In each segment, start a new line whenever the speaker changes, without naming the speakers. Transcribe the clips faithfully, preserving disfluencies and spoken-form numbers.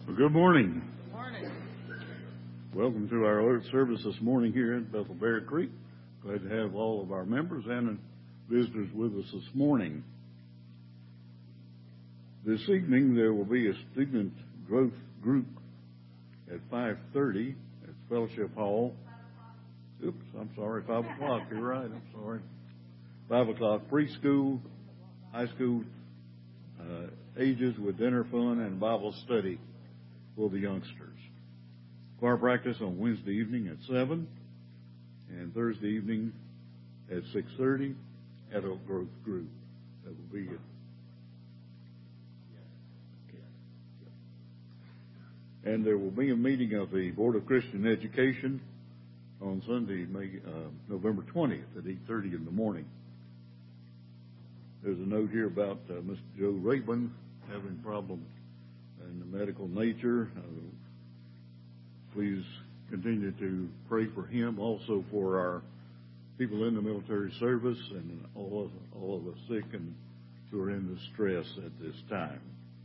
Well, good morning.
Good morning.
Welcome to our alert service this morning here at Bethel Bear Creek. Glad to have all of our members and visitors with us this morning. This evening there will be a student growth group at five thirty at Fellowship Hall. Oops, I'm sorry, five o'clock. You're right, I'm sorry. five o'clock, preschool, high school uh, ages with dinner fun and Bible study for the youngsters. Choir practice on Wednesday evening at seven and Thursday evening at six thirty, adult growth group. That will be it. And there will be a meeting of the Board of Christian Education on Sunday, May, uh, November twentieth at eight thirty in the morning. There's a note here about uh, Mister Joe Rabin having problems in the medical nature. Uh, please continue to pray for him, also for our people in the military service and all of, all of the sick and who are in distress at this time.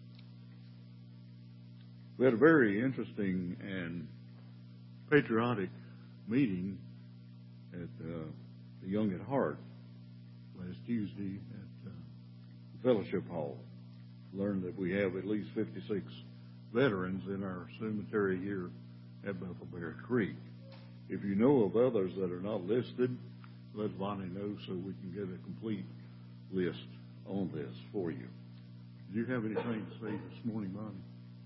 We had a very interesting and patriotic meeting at uh, the Young at Heart last Tuesday at uh, Fellowship Hall. Learned that we have at least fifty-six veterans in our cemetery here at Bethel Bear Creek. If you know of others that are not listed, let Bonnie know so we can get a complete list on this for you. Do you have anything to say this morning, Bonnie?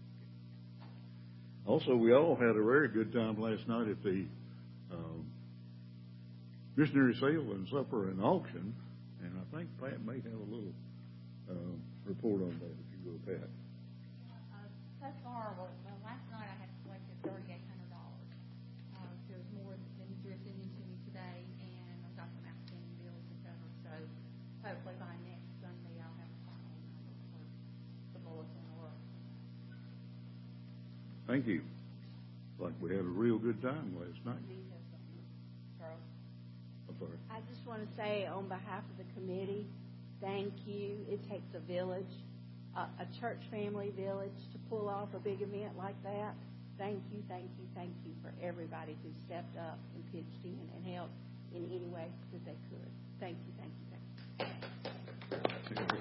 Also, we all had a very good time last night at the um, missionary sale and supper and auction, and I think Pat may have a little uh, report on that, if you will, Pat.
Uh, thus far, well, last night I had collected thirty-eight hundred dollars. Uh, there's more than you're sending to me today, and I've got some outstanding bills, et cetera. So hopefully by next Sunday I'll have a final number for the bulletin or.
Thank you. Like we had a real good time last night.
Charles?
I'm sorry.
I just want to say on behalf of the committee, thank you. It takes a village, a, a church family village, to pull off a big event like that. Thank you, thank you, thank you for everybody who stepped up and pitched in and helped in any way that they could. Thank you, thank you, thank you.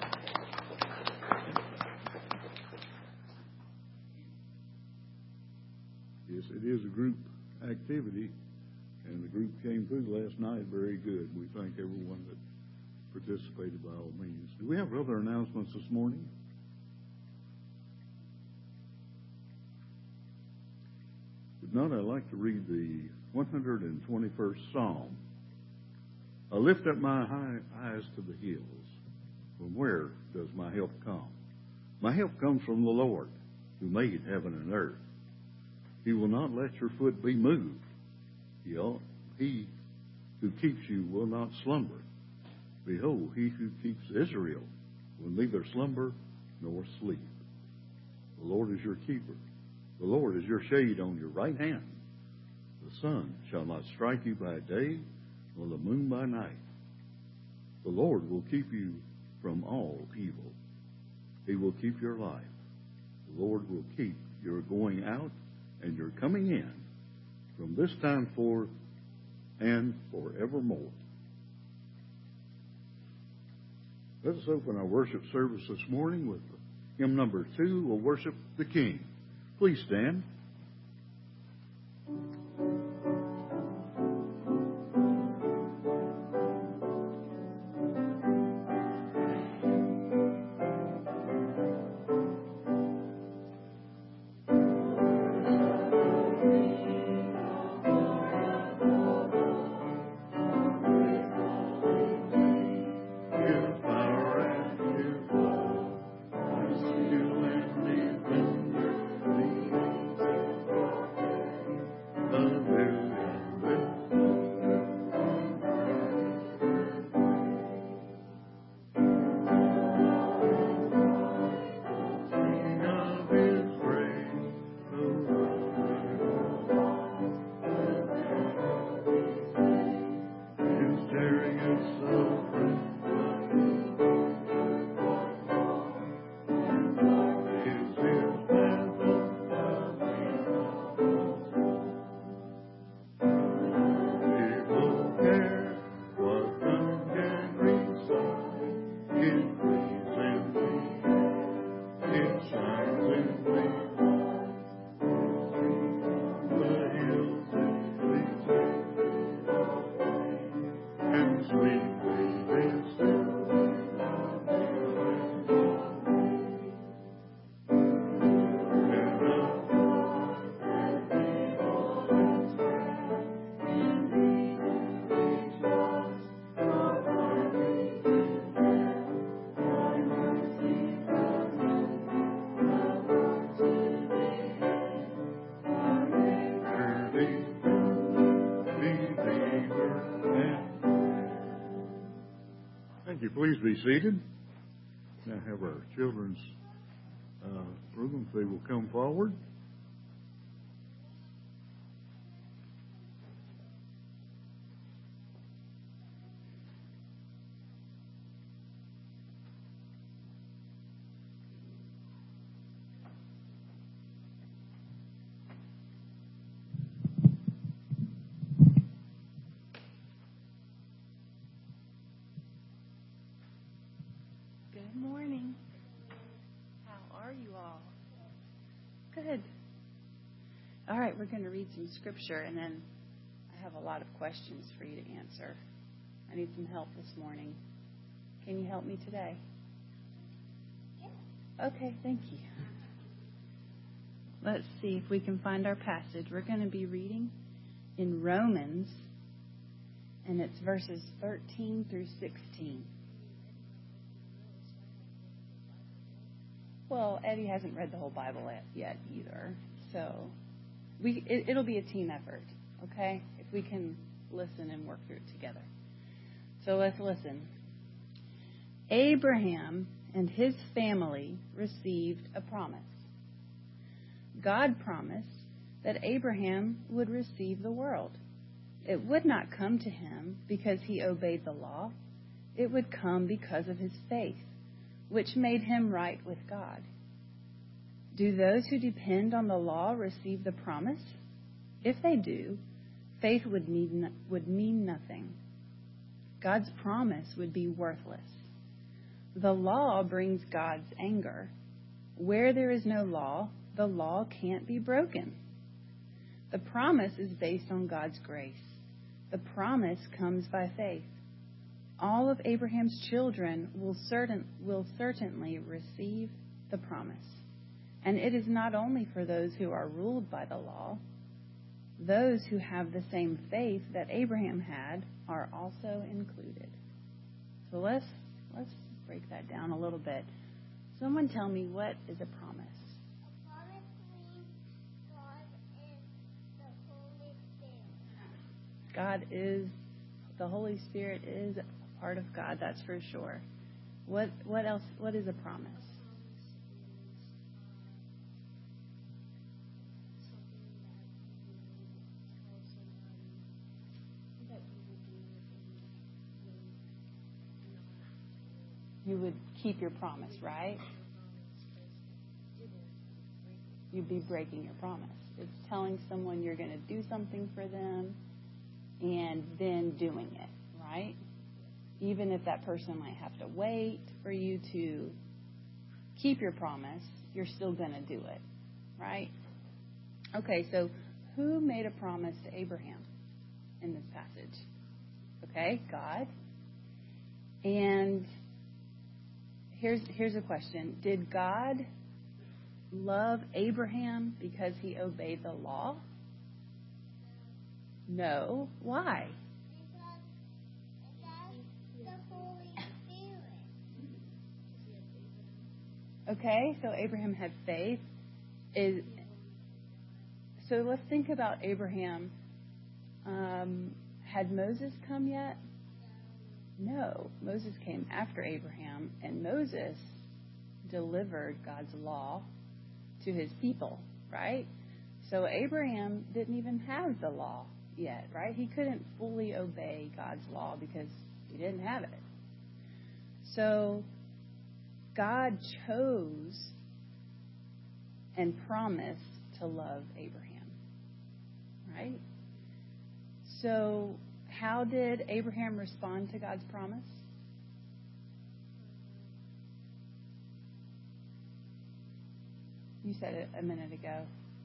Yes, it is a group activity, and the group came through last night very good. We thank everyone that participated by all means. Do we have other announcements this morning? If not, I'd like to read the one hundred twenty-first Psalm. I lift up my high eyes to the hills. From where does my help come? My help comes from the Lord, who made heaven and earth. He will not let your foot be moved. He who keeps you will not slumber. Behold, he who keeps Israel will neither slumber nor sleep. The Lord is your keeper. The Lord is your shade on your right hand. The sun shall not strike you by day, nor the moon by night. The Lord will keep you from all evil. He will keep your life. The Lord will keep your going out and your coming in from this time forth and forevermore. Let us open our worship service this morning with hymn number two, We'll Worship the King. Please stand. The please be seated. Now have our children's uh, program, if they will come forward.
Good morning. How are you all? Good. All right, we're going to read some scripture, and then I have a lot of questions for you to answer. I need some help this morning. Can you help me today? Okay, thank you. Let's see if we can find our passage. We're going to be reading in Romans, and it's verses thirteen through sixteen. Well, Eddie hasn't read the whole Bible yet either, so we it, it'll be a team effort, okay? If we can listen and work through it together. So let's listen. Abraham and his family received a promise. God promised that Abraham would receive the world. It would not come to him because he obeyed the law. It would come because of his faith, which made him right with God. Do those who depend on the law receive the promise? If they do, faith would mean, would mean nothing. God's promise would be worthless. The law brings God's anger. Where there is no law, the law can't be broken. The promise is based on God's grace. The promise comes by faith. All of Abraham's children will certain will certainly receive the promise. And it is not only for those who are ruled by the law. Those who have the same faith that Abraham had are also included. So let's let's break that down a little bit. Someone tell me, what is a promise?
A promise means God is the Holy Spirit.
God is, the Holy Spirit is part of God, that's for sure. What what else? What is a promise? You would keep your promise, right? You'd be breaking your promise. It's telling someone you're going to do something for them and then doing it, right? Even if that person might have to wait for you to keep your promise, you're still going to do it, right? Okay, so who made a promise to Abraham in this passage? Okay, God. And here's here's a question. Did God love Abraham because he obeyed the law? No. Why? Okay, so Abraham had faith. Is so let's think about Abraham. Um, had Moses come yet? No. Moses came after Abraham, and Moses delivered God's law to his people, right? So Abraham didn't even have the law yet, right? He couldn't fully obey God's law because he didn't have it. So God chose and promised to love Abraham, right? So how did Abraham respond to God's promise? You said it a minute ago.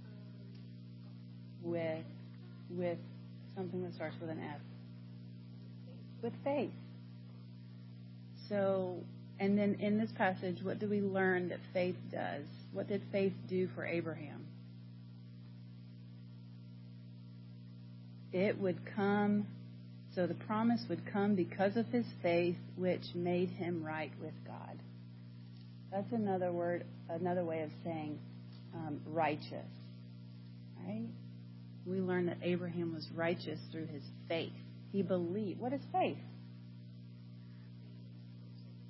With, with something that starts with an F. With faith. So, and then in this passage, what do we learn that faith does? What did faith do for Abraham? It would come, so the promise would come because of his faith, which made him right with God. That's another word, another way of saying um, righteous, right? We learn that Abraham was righteous through his faith. He believed. What is faith?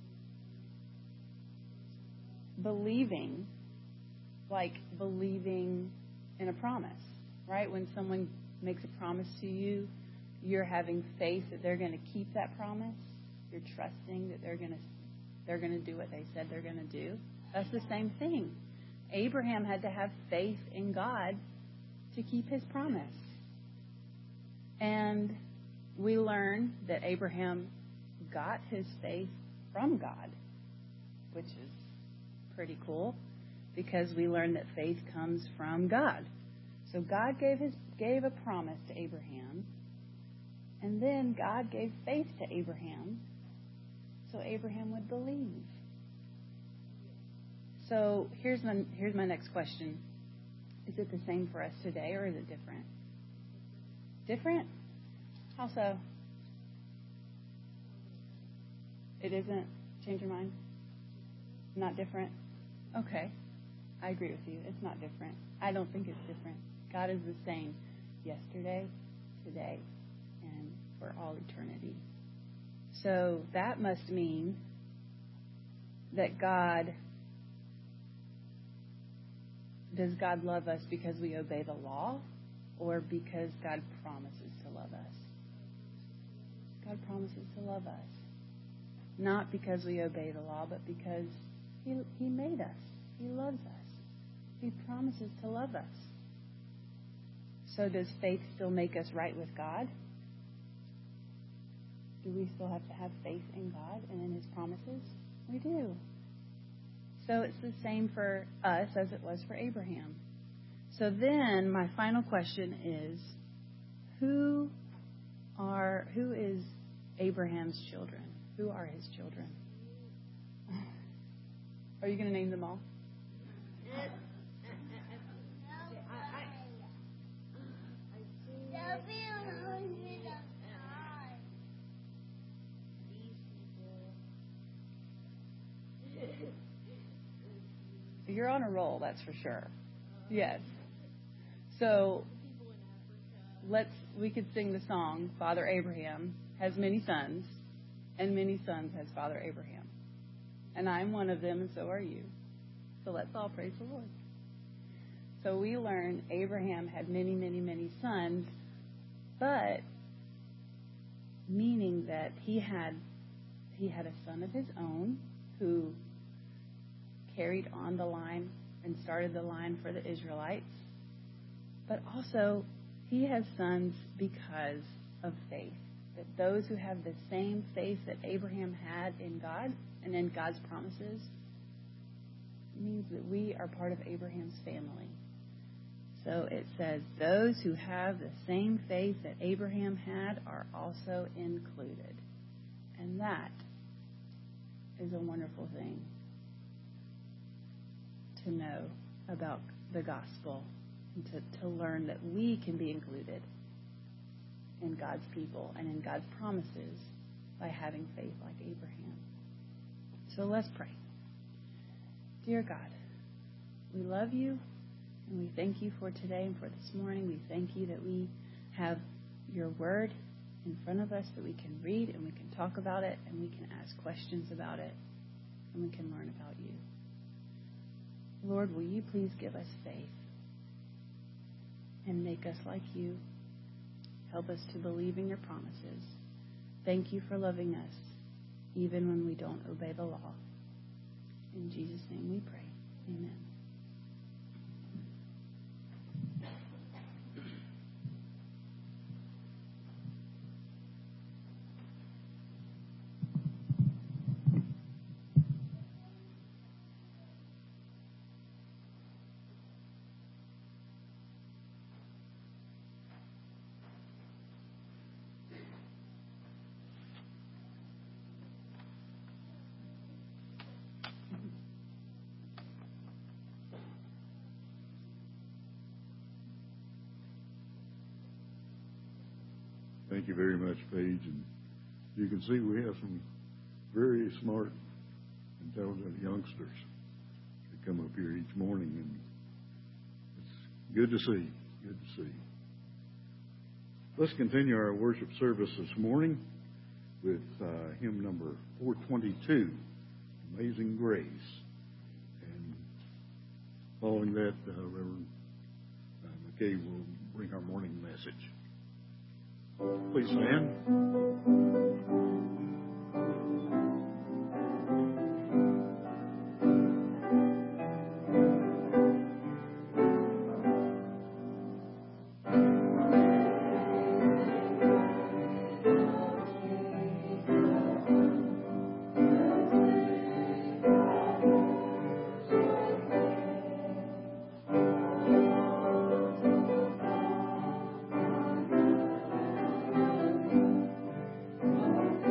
believing, like believing in a promise, right? When someone makes a promise to you, you're having faith that they're going to keep that promise. You're trusting that they're going to they're going to do what they said they're going to do. That's the same thing. Abraham had to have faith in God to keep his promise. And we learn that Abraham got his faith from God, which is pretty cool because we learn that faith comes from God. So God gave his gave a promise to Abraham, and then God gave faith to Abraham so Abraham would believe. So here's my here's my next question. Is it the same for us today, or is it different? Different? How so? It isn't? Change your mind? Not different? Okay. I agree with you. It's not different. I don't think it's different. God is the same yesterday, today, and for all eternity. So that must mean that God, does God love us because we obey the law, or because God promises to love us? God promises to love us. Not because we obey the law, but because He, he made us. He loves us. He promises to love us. So does faith still make us right with God? Do we still have to have faith in God and in His promises? We do. So it's the same for us as it was for Abraham. So then my final question is, who are who is Abraham's children? Who are his children? Are you going to name them all? You're on a roll, that's for sure. Yes. So let's we could sing the song, Father Abraham has many sons, and many sons has Father Abraham. And I'm one of them, and so are you. So let's all praise the Lord. So we learn Abraham had many, many, many sons, but meaning that he had he had a son of his own who carried on the line and started the line for the Israelites. But also, he has sons because of faith. That those who have the same faith that Abraham had in God and in God's promises means that we are part of Abraham's family. So it says, those who have the same faith that Abraham had are also included. And that is a wonderful thing to know about the gospel and to, to learn that we can be included in God's people and in God's promises by having faith like Abraham. So let's pray. Dear God, we love you and we thank you for today and for this morning. We thank you that we have your word in front of us that we can read and we can talk about it and we can ask questions about it and we can learn about you. Lord, will you please give us faith and make us like you? Help us to believe in your promises. Thank you for loving us, even when we don't obey the law. In Jesus' name we pray. Amen.
Thank you very much, Paige. And you can see we have some very smart, intelligent youngsters that come up here each morning, and it's good to see. Good to see. Let's continue our worship service this morning with uh, hymn number four twenty-two, Amazing Grace. And Following that, uh, Reverend uh, McKay will bring our morning message. Please stand.
Thank you.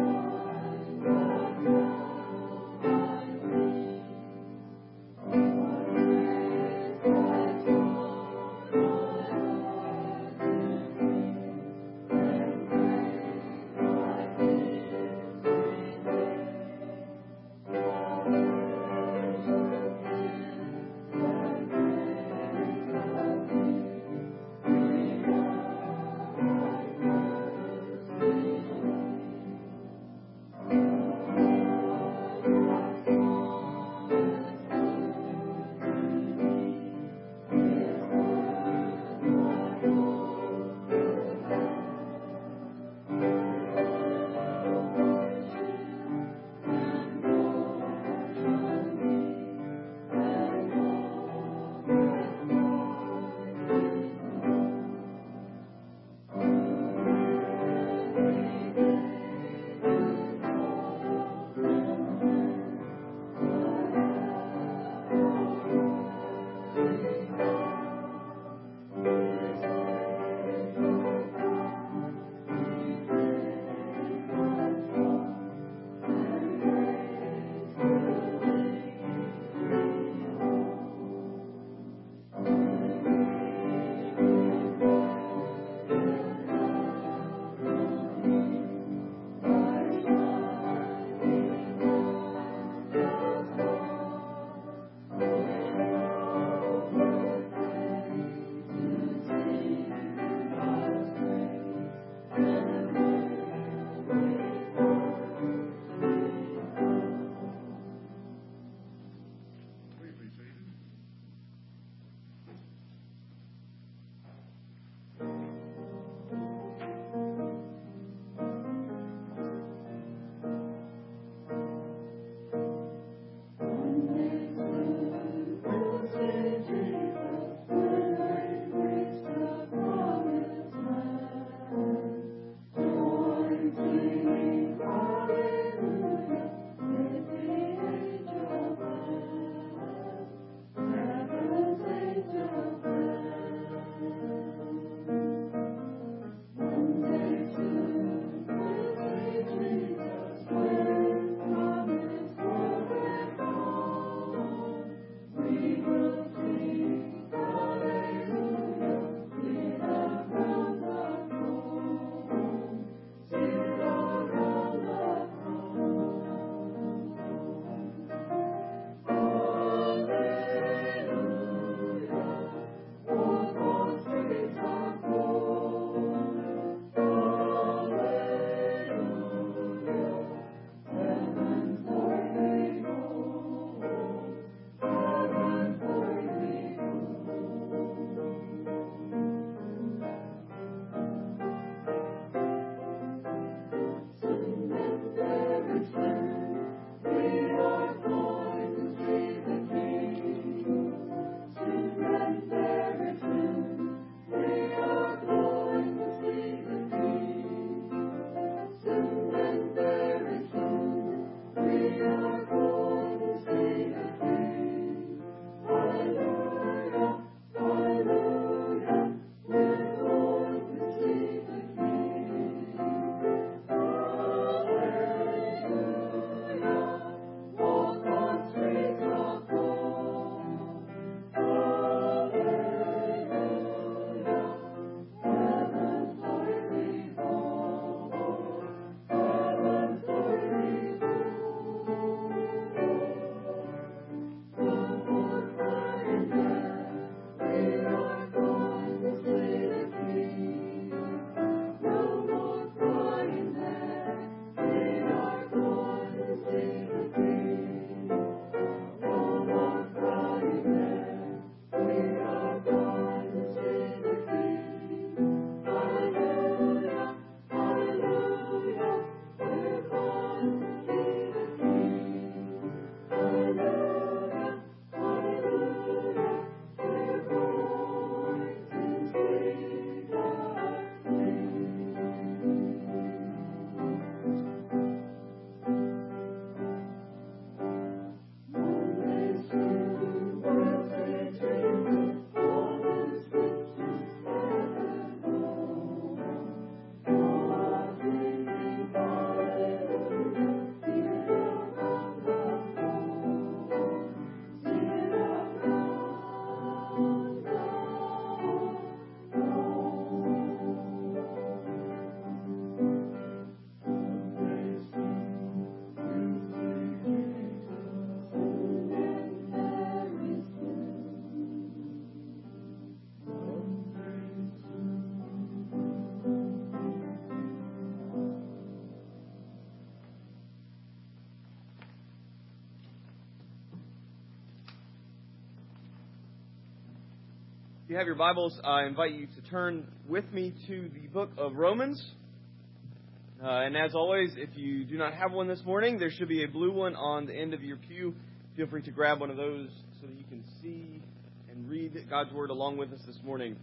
If you have your Bibles, I invite you to turn with me to the book of Romans. Uh, and as always, if you do not have one this morning, there should be a blue one on the end of your pew. Feel free to grab one of those so that you can see and read God's Word along with us this morning.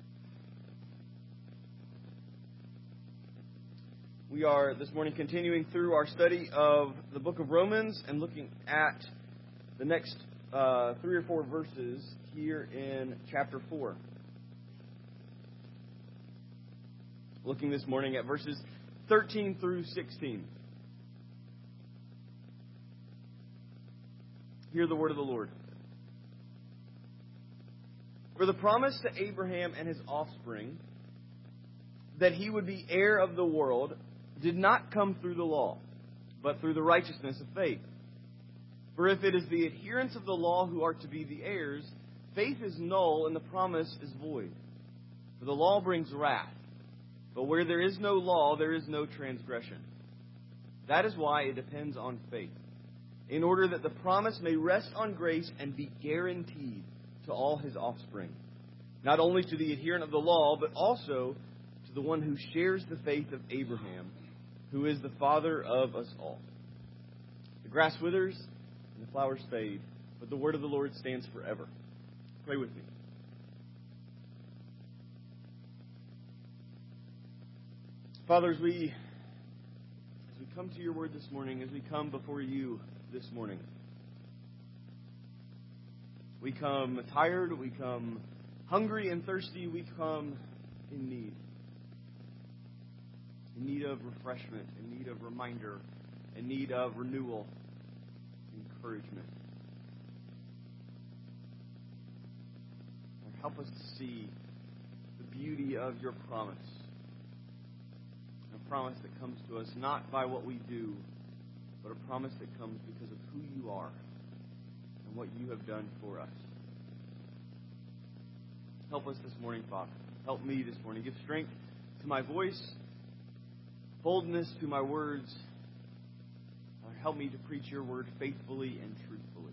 We are this morning continuing through our study of the book of Romans and looking at the next uh, three or four verses here in chapter four. Looking this morning at verses thirteen through sixteen. Hear the word of the Lord. For the promise to Abraham and his offspring that he would be heir of the world did not come through the law, but through the righteousness of faith. For if it is the adherents of the law who are to be the heirs, faith is null and the promise is void. For the law brings wrath, but where there is no law, there is no transgression. That is why it depends on faith, in order that the promise may rest on grace and be guaranteed to all his offspring, not only to the adherent of the law, but also to the one who shares the faith of Abraham, who is the father of us all. The grass withers and the flowers fade, but the word of the Lord stands forever. Pray with me. Father, as we, as we come to your word this morning, as we come before you this morning, we come tired, we come hungry and thirsty, we come in need. In need of refreshment, in need of reminder, in need of renewal, encouragement. Lord, help us to see the beauty of your promise. A promise that comes to us not by what we do, but a promise that comes because of who you are and what you have done for us. Help us this morning, Father. Help me this morning. Give strength to my voice, boldness to my words. Lord, help me to preach your word faithfully and truthfully.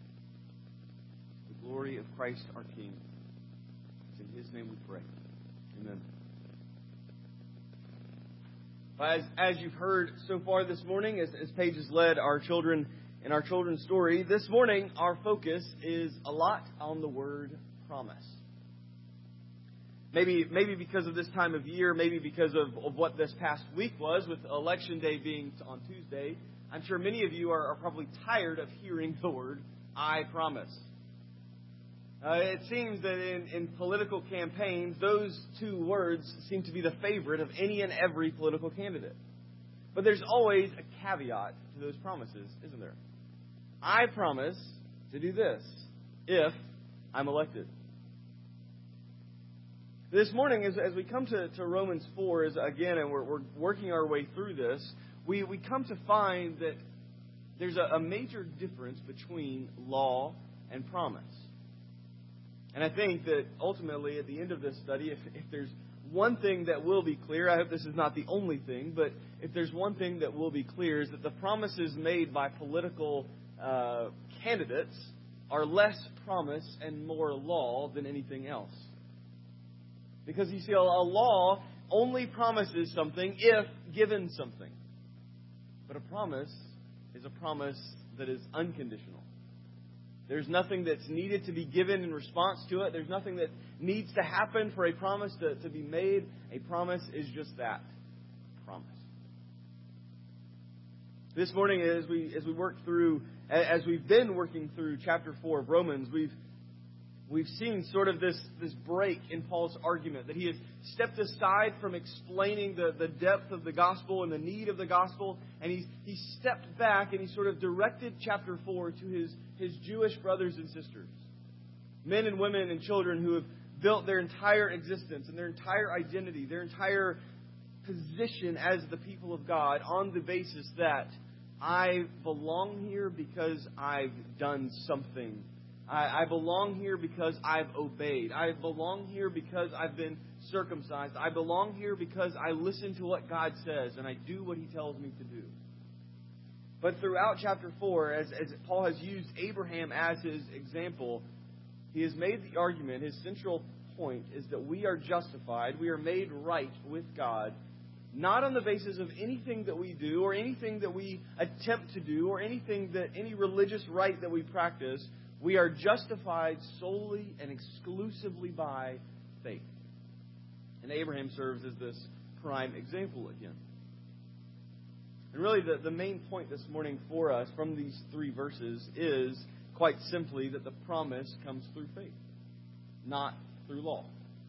To the glory of Christ our King. It's in his name we pray. Amen. As, as you've heard so far this morning, as, as Paige has led our children in our children's story, this morning our focus is a lot on the word promise. Maybe maybe because of this time of year, maybe because of, of what this past week was, with Election Day being on Tuesday, I'm sure many of you are, are probably tired of hearing the word, I promise. Uh, it seems that in, in political campaigns, those two words seem to be the favorite of any and every political candidate. But there's always a caveat to those promises, isn't there? I promise to do this if I'm elected. This morning, as, as we come to, to Romans four, as again, and we're, we're working our way through this, we, we come to find that there's a, a major difference between law and promise. And I think that ultimately, at the end of this study, if, if there's one thing that will be clear, I hope this is not the only thing, but if there's one thing that will be clear, is that the promises made by political uh, candidates are less promise and more law than anything else. Because you see, a law only promises something if given something. But a promise is a promise that is unconditional. There's nothing that's needed to be given in response to it. There's nothing that needs to happen for a promise to, to be made. A promise is just that, promise. This morning, as we as we work through, as we've been working through chapter four of Romans, we've We've seen sort of this, this break in Paul's argument, that he has stepped aside from explaining the, the depth of the gospel and the need of the gospel, and he's, he stepped back and he sort of directed chapter four to his, his Jewish brothers and sisters, men and women and children who have built their entire existence and their entire identity, their entire position as the people of God on the basis that I belong here because I've done something. I, I belong here because I've obeyed. I belong here because I've been circumcised. I belong here because I listen to what God says and I do what He tells me to do. But throughout chapter four, as, as Paul has used Abraham as his example, He has made the argument, his central point is that we are justified, we are made right with God, not on the basis of anything that we do or anything that we attempt to do or anything that any religious rite that we practice. We are justified solely and exclusively by faith. And Abraham serves as this prime example again. And really the, the main point this morning for us from these three verses is quite simply that the promise comes through faith, not through law.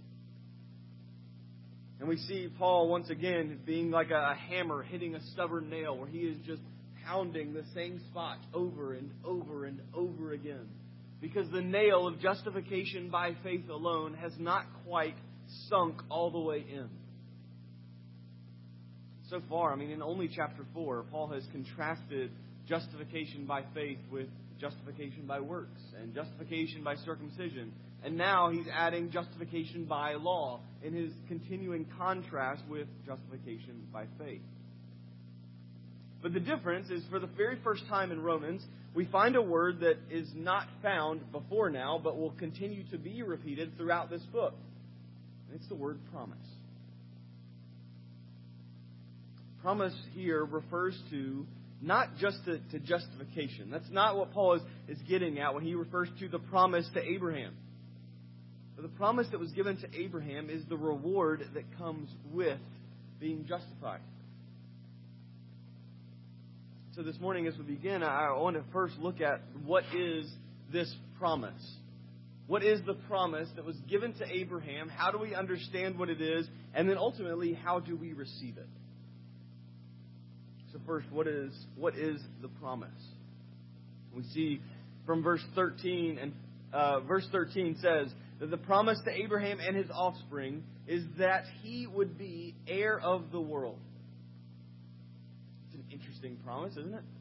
And we see Paul once again being like a hammer hitting a stubborn nail, where he is just pounding the same spot over and over and over again. Because the nail of justification by faith alone has not quite sunk all the way in. So far, I mean, in only chapter four, Paul has contrasted justification by faith with justification by works and justification by circumcision. And now he's adding justification by law in his continuing contrast with justification by faith. But the difference is, for the very first time in Romans, we find a word that is not found before now, but will continue to be repeated throughout this book. And it's the word promise. Promise here refers to not just to, to justification. That's not what Paul is, is getting at when he refers to the promise to Abraham. But the promise that was given to Abraham is the reward that comes with being justified. So this morning as we begin, I want to first look at what is this promise. What is the promise that was given to Abraham? How do we understand what it is? And then ultimately, how do we receive it? So first, what is what is the promise? We see from verse thirteen, and uh, verse thirteen says that the promise to Abraham and his offspring is that he would be heir of the world. It's an interesting promise, isn't it?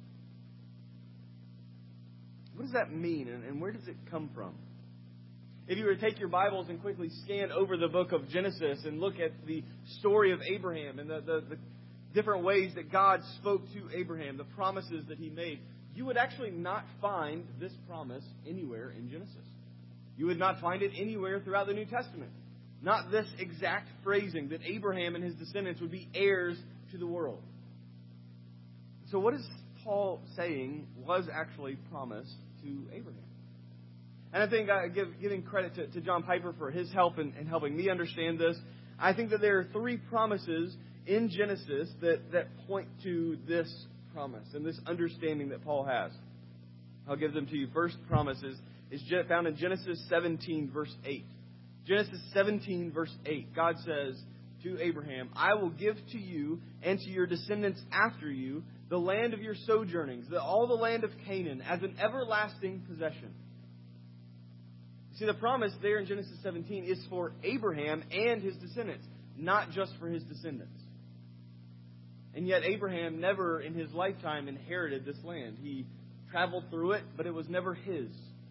What does that mean, and, and where does it come from? If you were to take your Bibles and quickly scan over the book of Genesis and look at the story of Abraham and the, the, the different ways that God spoke to Abraham, the promises that he made, you would actually not find this promise anywhere in Genesis. You would not find it anywhere throughout the New Testament. Not this exact phrasing that Abraham and his descendants would be heirs to the world. So what is Paul saying was actually promised to Abraham? And I think uh, give, giving credit to, to John Piper for his help in, in helping me understand this, I think that there are three promises in Genesis that, that point to this promise and this understanding that Paul has. I'll give them to you. First promise is, is found in Genesis seventeen, verse eight. Genesis seventeen, verse eight. God says to Abraham, I will give to you and to your descendants after you the land of your sojournings, the, all the land of Canaan, as an everlasting possession. See, the promise there in Genesis seventeen is for Abraham and his descendants, not just for his descendants. And yet Abraham never in his lifetime inherited this land. He traveled through it, but it was never his.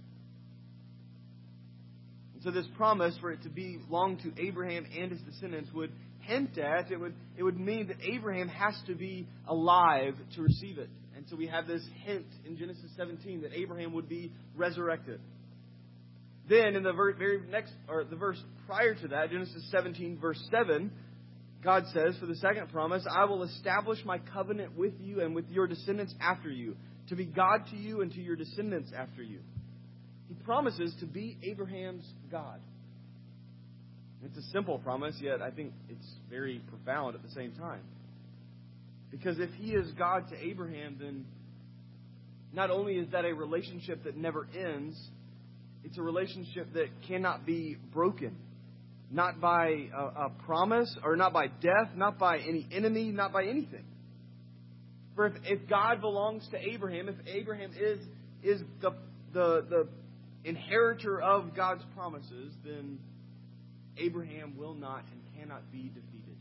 And so this promise for it to belong to Abraham and his descendants would hint at, it would, it would mean that Abraham has to be alive to receive it. And so we have this hint in Genesis seventeen that Abraham would be resurrected. Then in the very next, or the verse prior to that, Genesis seventeen, verse seven, God says, for the second promise, I will establish my covenant with you and with your descendants after you, to be God to you and to your descendants after you. He promises to be Abraham's God. It's a simple promise, yet I think it's very profound at the same time. Because if he is God to Abraham, then not only is that a relationship that never ends, it's a relationship that cannot be broken. Not by a, a promise, or not by death, not by any enemy, not by anything. For if, if God belongs to Abraham, if Abraham is is the, the the inheritor of God's promises, then Abraham will not and cannot be defeated.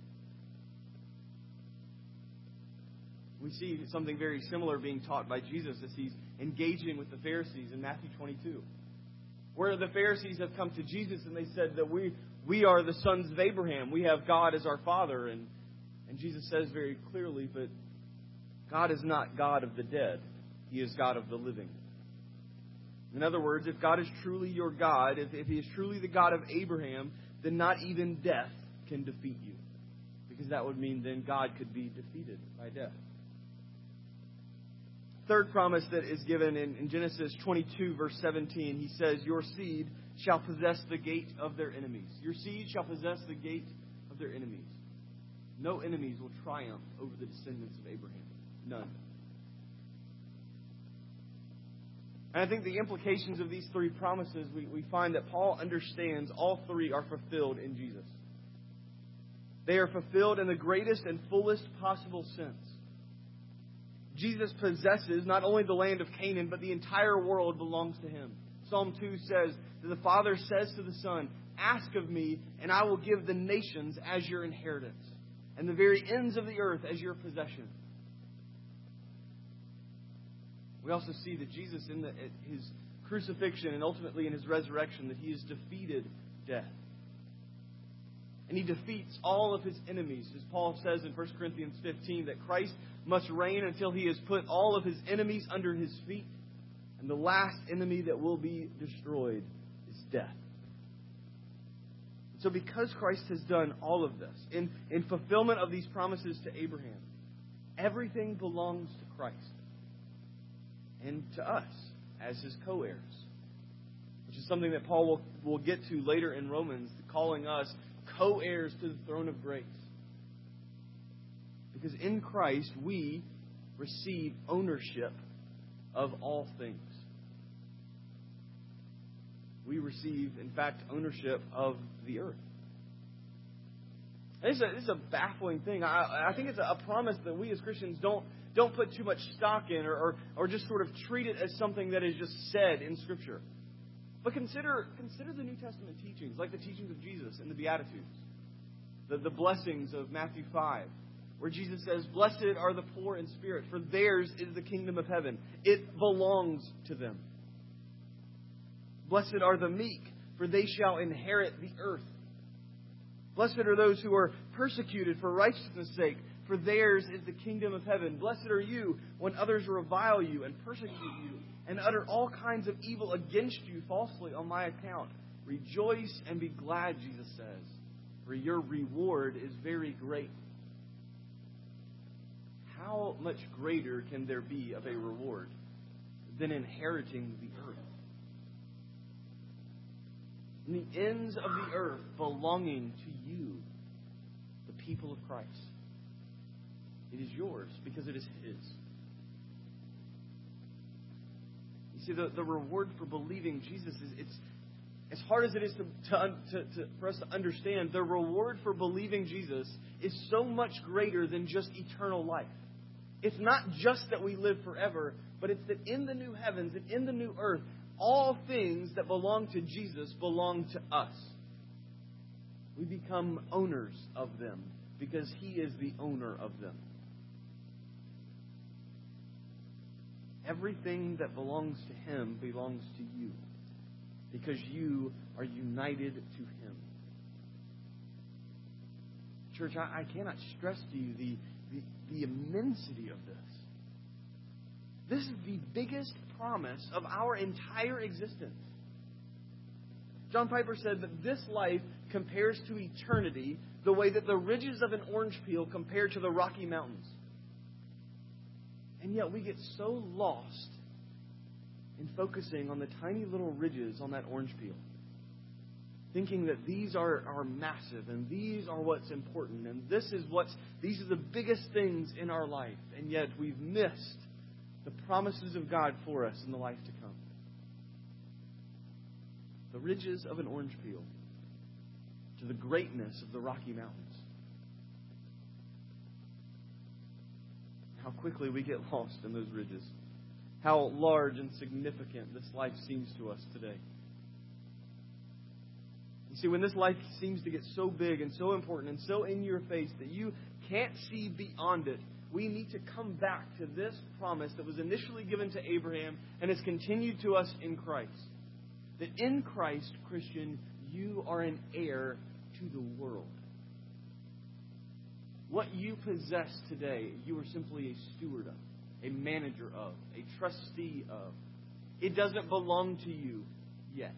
We see something very similar being taught by Jesus as he's engaging with the Pharisees in Matthew twenty-two. Where the Pharisees have come to Jesus and they said that we we are the sons of Abraham. We have God as our father. And, and Jesus says very clearly, but God is not God of the dead. He is God of the living. In other words, if God is truly your God, if, if He is truly the God of Abraham, then not even death can defeat you. Because that would mean then God could be defeated by death. Third promise that is given in, in Genesis twenty-two, verse seventeen, He says, your seed shall possess the gate of their enemies. Your seed shall possess the gate of their enemies. No enemies will triumph over the descendants of Abraham. None. And I think the implications of these three promises, we, we find that Paul understands all three are fulfilled in Jesus. They are fulfilled in the greatest and fullest possible sense. Jesus possesses not only the land of Canaan, but the entire world belongs to Him. Psalm two says that the Father says to the Son, ask of me, and I will give the nations as your inheritance, and the very ends of the earth as your possession. We also see that Jesus, in the, His crucifixion and ultimately in His resurrection, that He has defeated death. And He defeats all of His enemies. As Paul says in First Corinthians fifteen, that Christ must reign until He has put all of His enemies under His feet. And the last enemy that will be destroyed is death. So because Christ has done all of this, in, in fulfillment of these promises to Abraham, everything belongs to Christ. And to us as His co-heirs. Which is something that Paul will, will get to later in Romans, calling us co-heirs to the throne of grace. Because in Christ we receive ownership of all things. We receive, in fact, ownership of the earth. This is a, this is a baffling thing. I, I think it's a, a promise that we as Christians don't Don't put too much stock in or, or, or just sort of treat it as something that is just said in Scripture. But consider consider the New Testament teachings, like the teachings of Jesus in the Beatitudes. The, the blessings of Matthew five, where Jesus says, blessed are the poor in spirit, for theirs is the kingdom of heaven. It belongs to them. Blessed are the meek, for they shall inherit the earth. Blessed are those who are persecuted for righteousness' sake, for theirs is the kingdom of heaven. Blessed are you when others revile you and persecute you and utter all kinds of evil against you falsely on my account. Rejoice and be glad, Jesus says, for your reward is very great. How much greater can there be of a reward than inheriting the earth? And the ends of the earth belonging to you, the people of Christ. It is yours because it is His. You see, the, the reward for believing Jesus is, it's as hard as it is to, to, to, to, for us to understand, the reward for believing Jesus is so much greater than just eternal life. It's not just that we live forever, but it's that in the new heavens and in the new earth, all things that belong to Jesus belong to us. We become owners of them because He is the owner of them. Everything that belongs to Him belongs to you because you are united to Him. Church, I, I cannot stress to you the, the, the immensity of this. This is the biggest promise of our entire existence. John Piper said that this life compares to eternity the way that the ridges of an orange peel compare to the Rocky Mountains. And yet we get so lost in focusing on the tiny little ridges on that orange peel, thinking that these are, are massive and these are what's important and this is what's these are the biggest things in our life. And yet we've missed the promises of God for us in the life to come. The ridges of an orange peel to the greatness of the Rocky Mountains. How quickly we get lost in those ridges. How large and significant this life seems to us today. You see, when this life seems to get so big and so important and so in your face that you can't see beyond it, we need to come back to this promise that was initially given to Abraham and has continued to us in Christ. That in Christ, Christian, you are an heir to the world. What you possess today, you are simply a steward of, a manager of, a trustee of. It doesn't belong to you yet.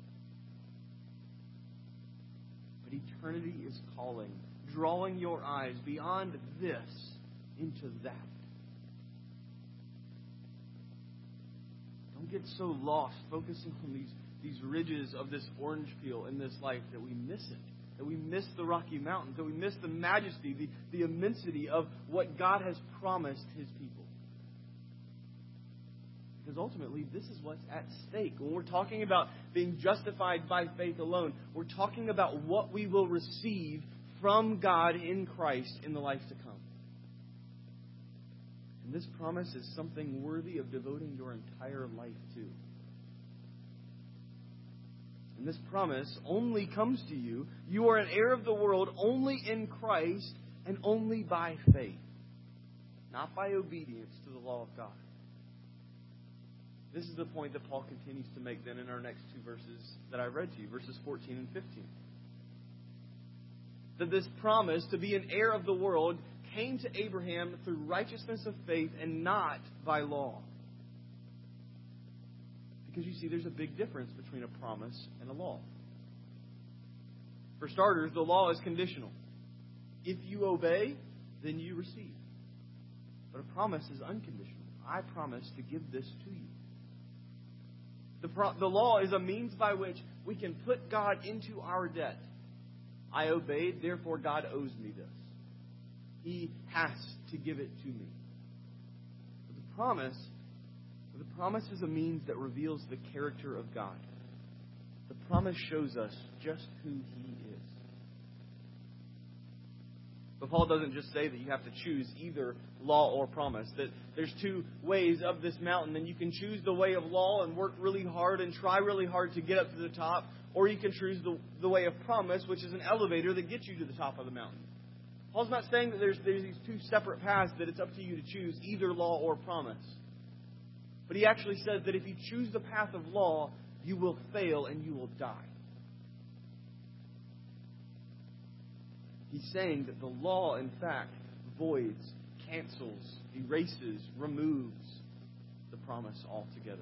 But eternity is calling, drawing your eyes beyond this into that. Don't get so lost focusing on these, these ridges of this orange peel in this life that we miss it. That we miss the Rocky Mountains. That we miss the majesty, the, the immensity of what God has promised His people. Because ultimately, this is what's at stake. When we're talking about being justified by faith alone, we're talking about what we will receive from God in Christ in the life to come. And this promise is something worthy of devoting your entire life to. And this promise only comes to you. You are an heir of the world only in Christ and only by faith, not by obedience to the law of God. This is the point that Paul continues to make then in our next two verses that I read to you, verses fourteen and fifteen. That this promise to be an heir of the world came to Abraham through righteousness of faith and not by law. Because you see, there's a big difference between a promise and a law. For starters, the law is conditional. If you obey, then you receive. But a promise is unconditional. I promise to give this to you. The, pro- the law is a means by which we can put God into our debt. I obeyed, therefore God owes me this. He has to give it to me. But the promise The promise is a means that reveals the character of God. The promise shows us just who He is. But Paul doesn't just say that you have to choose either law or promise. That there's two ways of this mountain, and you can choose the way of law and work really hard and try really hard to get up to the top, or you can choose the, the way of promise, which is an elevator that gets you to the top of the mountain. Paul's not saying that there's, there's these two separate paths, that it's up to you to choose either law or promise. But he actually says that if you choose the path of law, you will fail and you will die. He's saying that the law, in fact, voids, cancels, erases, removes the promise altogether.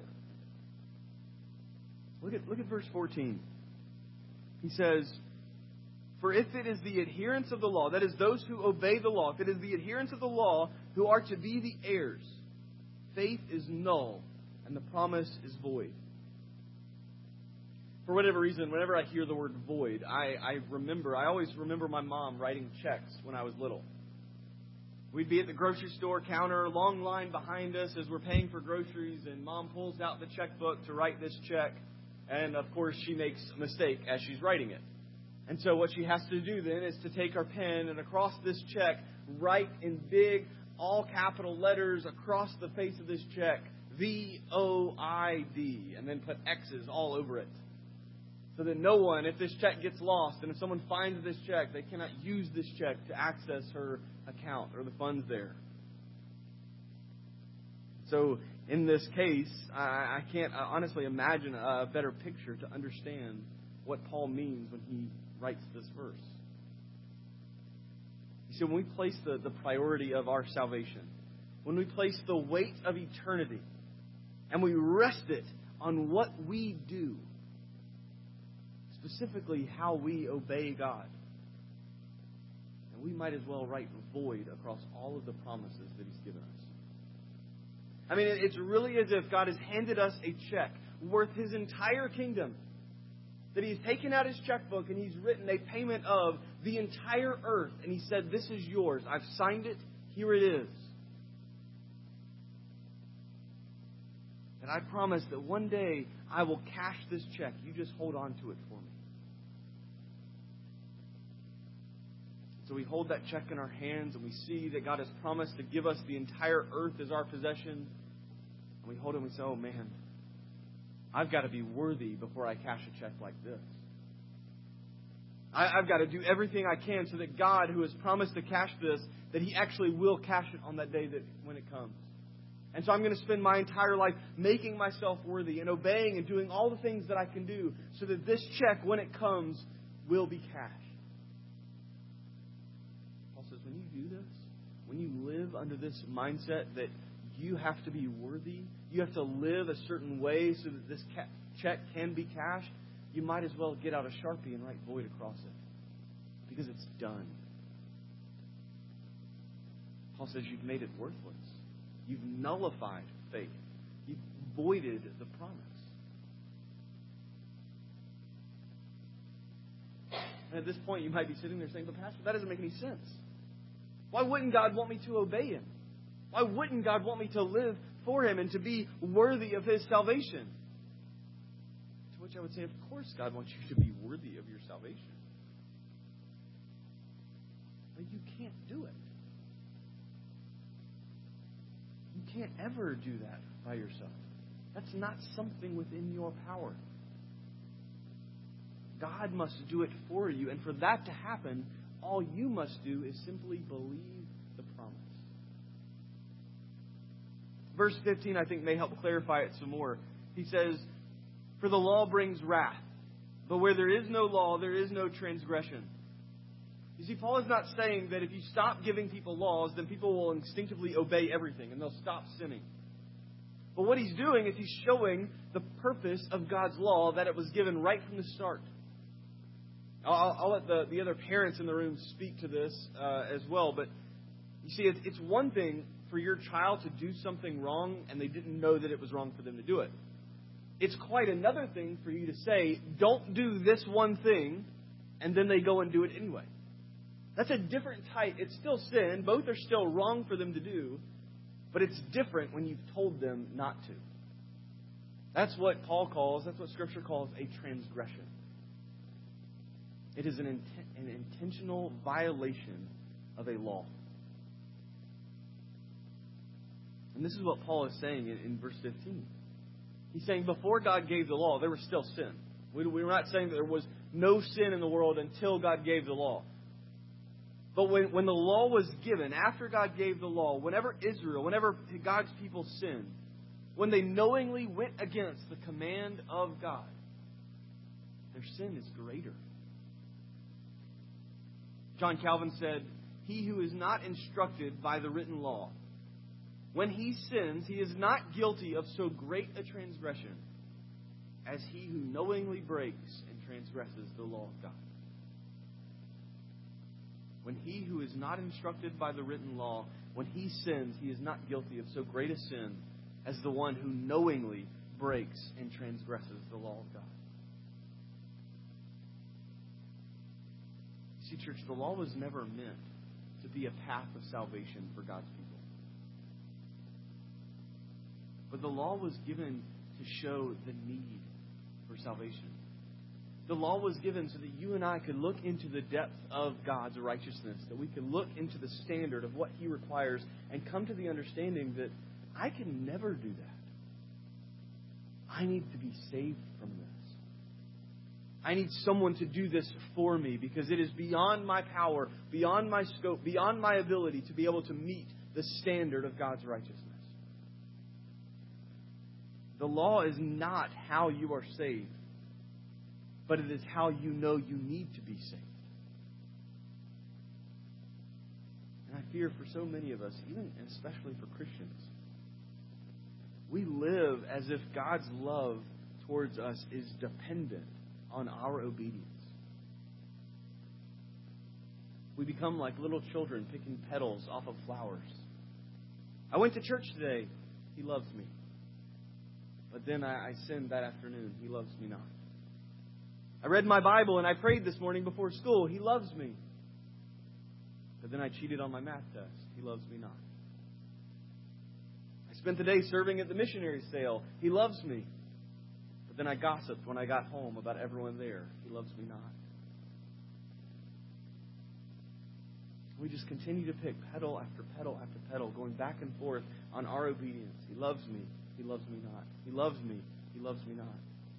Look at, look at verse fourteen. He says, "For if it is the adherents of the law, that is, those who obey the law, if it is the adherents of the law who are to be the heirs, faith is null, and the promise is void." For whatever reason, whenever I hear the word void, I, I remember, I always remember my mom writing checks when I was little. We'd be at the grocery store counter, long line behind us as we're paying for groceries, and Mom pulls out the checkbook to write this check, and of course she makes a mistake as she's writing it. And so what she has to do then is to take her pen and across this check, write in big, all capital letters across the face of this check, V O I D, and then put X's all over it. So that no one, if this check gets lost, and if someone finds this check, they cannot use this check to access her account or the funds there. So in this case, I, I can't honestly imagine a better picture to understand what Paul means when he writes this verse. You see, when we place the, the priority of our salvation, when we place the weight of eternity, and we rest it on what we do, specifically how we obey God, and we might as well write void across all of the promises that He's given us. I mean, it's really as if God has handed us a check worth His entire kingdom. That He's taken out His checkbook and He's written a payment of the entire earth. And He said, "This is yours. I've signed it. Here it is. And I promise that one day I will cash this check. You just hold on to it for me." So we hold that check in our hands and we see that God has promised to give us the entire earth as our possession. And we hold it and we say, "Oh man, I've got to be worthy before I cash a check like this. I, I've got to do everything I can so that God, who has promised to cash this, that He actually will cash it on that day that when it comes. And so I'm going to spend my entire life making myself worthy and obeying and doing all the things that I can do so that this check, when it comes, will be cashed." Paul says, when you do this, when you live under this mindset that you have to be worthy, you have to live a certain way so that this ca- check can be cashed, you might as well get out a Sharpie and write void across it. Because it's done. Paul says you've made it worthless. You've nullified faith. You've voided the promise. And at this point, you might be sitting there saying, but Pastor, that doesn't make any sense. Why wouldn't God want me to obey Him? Why wouldn't God want me to live for Him and to be worthy of His salvation? To which I would say, of course God wants you to be worthy of your salvation. But you can't do it. You can't ever do that by yourself. That's not something within your power. God must do it for you. And for that to happen, all you must do is simply believe the promise. Verse fifteen, I think, may help clarify it some more. He says, for the law brings wrath, but where there is no law, there is no transgression. You see, Paul is not saying that if you stop giving people laws, then people will instinctively obey everything and they'll stop sinning. But what he's doing is he's showing the purpose of God's law, that it was given right from the start. I'll, I'll let the, the other parents in the room speak to this uh, as well. But you see, it's, it's one thing for your child to do something wrong and they didn't know that it was wrong for them to do it. It's quite another thing for you to say, don't do this one thing, and then they go and do it anyway. That's a different type. It's still sin. Both are still wrong for them to do. But it's different when you've told them not to. That's what Paul calls, that's what Scripture calls a transgression. It is an, inten- an intentional violation of a law. And this is what Paul is saying in, in verse fifteen. He's saying before God gave the law, there was still sin. We, we're not saying that there was no sin in the world until God gave the law. But when, when the law was given, after God gave the law, whenever Israel, whenever God's people sinned, when they knowingly went against the command of God, their sin is greater. John Calvin said, he who is not instructed by the written law, when he sins, he is not guilty of so great a transgression as he who knowingly breaks and transgresses the law of God. When he who is not instructed by the written law, when he sins, he is not guilty of so great a sin as the one who knowingly breaks and transgresses the law of God. See, church, the law was never meant to be a path of salvation for God's people. But the law was given to show the need for salvation. The law was given so that you and I could look into the depth of God's righteousness, that we could look into the standard of what He requires and come to the understanding that I can never do that. I need to be saved from this. I need someone to do this for me because it is beyond my power, beyond my scope, beyond my ability to be able to meet the standard of God's righteousness. The law is not how you are saved, but it is how you know you need to be saved. And I fear for so many of us, even and especially for Christians, we live as if God's love towards us is dependent on our obedience. We become like little children picking petals off of flowers. I went to church today. He loves me. But then I, I sinned that afternoon. He loves me not. I read my Bible and I prayed this morning before school. He loves me. But then I cheated on my math test. He loves me not. I spent the day serving at the missionary sale. He loves me. But then I gossiped when I got home about everyone there. He loves me not. We just continue to pick petal after petal after petal, going back and forth on our obedience. He loves me. He loves me not. He loves me. He loves me not.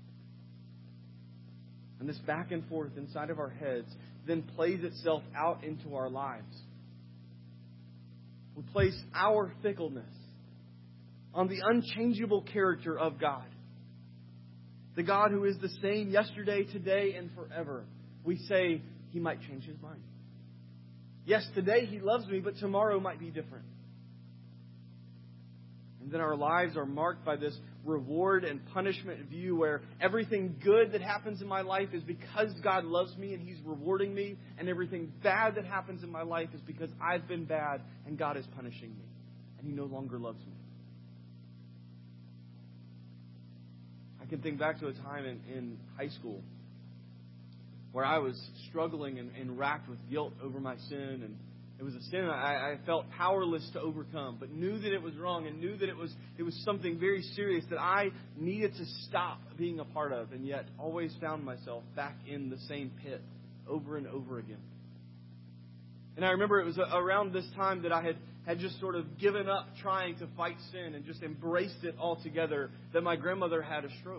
And this back and forth inside of our heads then plays itself out into our lives. We place our fickleness on the unchangeable character of God. The God who is the same yesterday, today, and forever. We say He might change His mind. Yes, today He loves me, but tomorrow might be different. And then our lives are marked by this reward and punishment view where everything good that happens in my life is because God loves me and He's rewarding me, and everything bad that happens in my life is because I've been bad and God is punishing me and He no longer loves me. I can think back to a time in, in high school where I was struggling and, and racked with guilt over my sin, and it was a sin I, I felt powerless to overcome, but knew that it was wrong and knew that it was it was something very serious that I needed to stop being a part of, and yet always found myself back in the same pit over and over again. And I remember it was around this time that I had, had just sort of given up trying to fight sin and just embraced it altogether, that my grandmother had a stroke.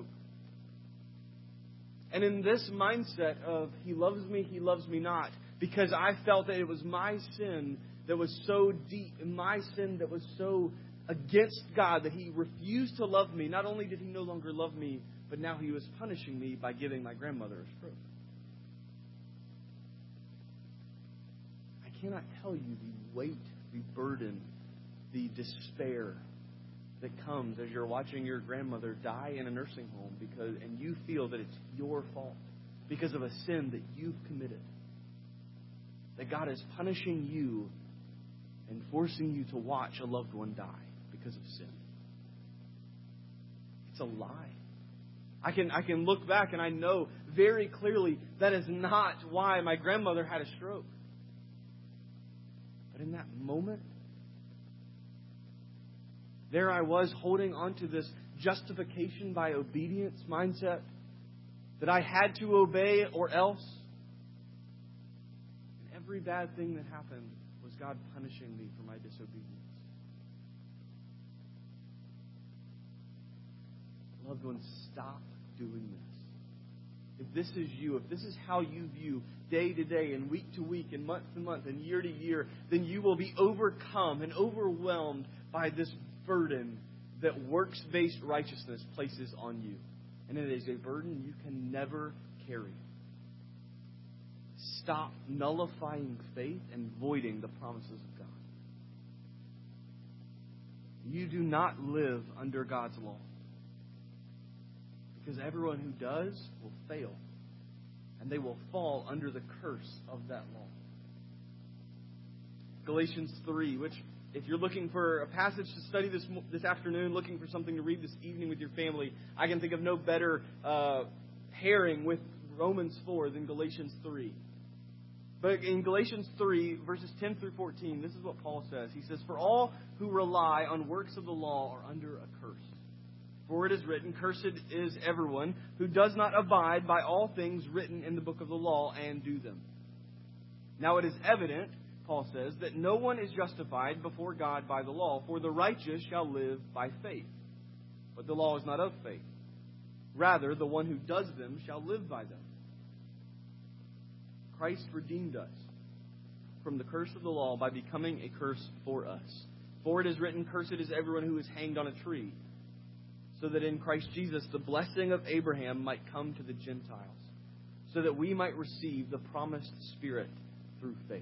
And in this mindset of He loves me, He loves me not, because I felt that it was my sin that was so deep, and my sin that was so against God that He refused to love me. Not only did He no longer love me, but now He was punishing me by giving my grandmother a stroke. I cannot tell you the weight, the burden, the despair that comes as you're watching your grandmother die in a nursing home because, and you feel that it's your fault because of a sin that you've committed. That God is punishing you and forcing you to watch a loved one die because of sin. It's a lie. I can I can look back and I know very clearly that is not why my grandmother had a stroke. But in that moment, there I was holding on to this justification by obedience mindset that I had to obey or else. Every bad thing that happened was God punishing me for my disobedience. Loved ones, stop doing this. If this is you, if this is how you view day to day and week to week and month to month and year to year, then you will be overcome and overwhelmed by this burden that works-based righteousness places on you. And it is a burden you can never carry. Stop nullifying faith and voiding the promises of God. You do not live under God's law. Because everyone who does will fail. And they will fall under the curse of that law. Galatians three, which if you're looking for a passage to study this this afternoon, looking for something to read this evening with your family, I can think of no better uh, pairing with Romans four than Galatians three. But in Galatians three, verses ten through fourteen, this is what Paul says. He says, "For all who rely on works of the law are under a curse. For it is written, 'Cursed is everyone who does not abide by all things written in the book of the law and do them.' Now it is evident," Paul says, "that no one is justified before God by the law, for the righteous shall live by faith. But the law is not of faith. Rather, the one who does them shall live by them. Christ redeemed us from the curse of the law by becoming a curse for us. For it is written, 'Cursed is everyone who is hanged on a tree,' so that in Christ Jesus the blessing of Abraham might come to the Gentiles, so that we might receive the promised Spirit through faith."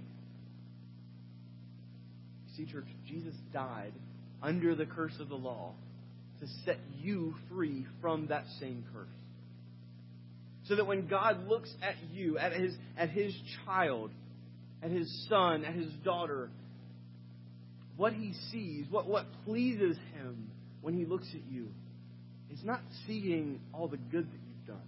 You see, church, Jesus died under the curse of the law to set you free from that same curse. So that when God looks at you, at his, at his child, at his son, at his daughter, what he sees, what, what pleases him when he looks at you, is not seeing all the good that you've done.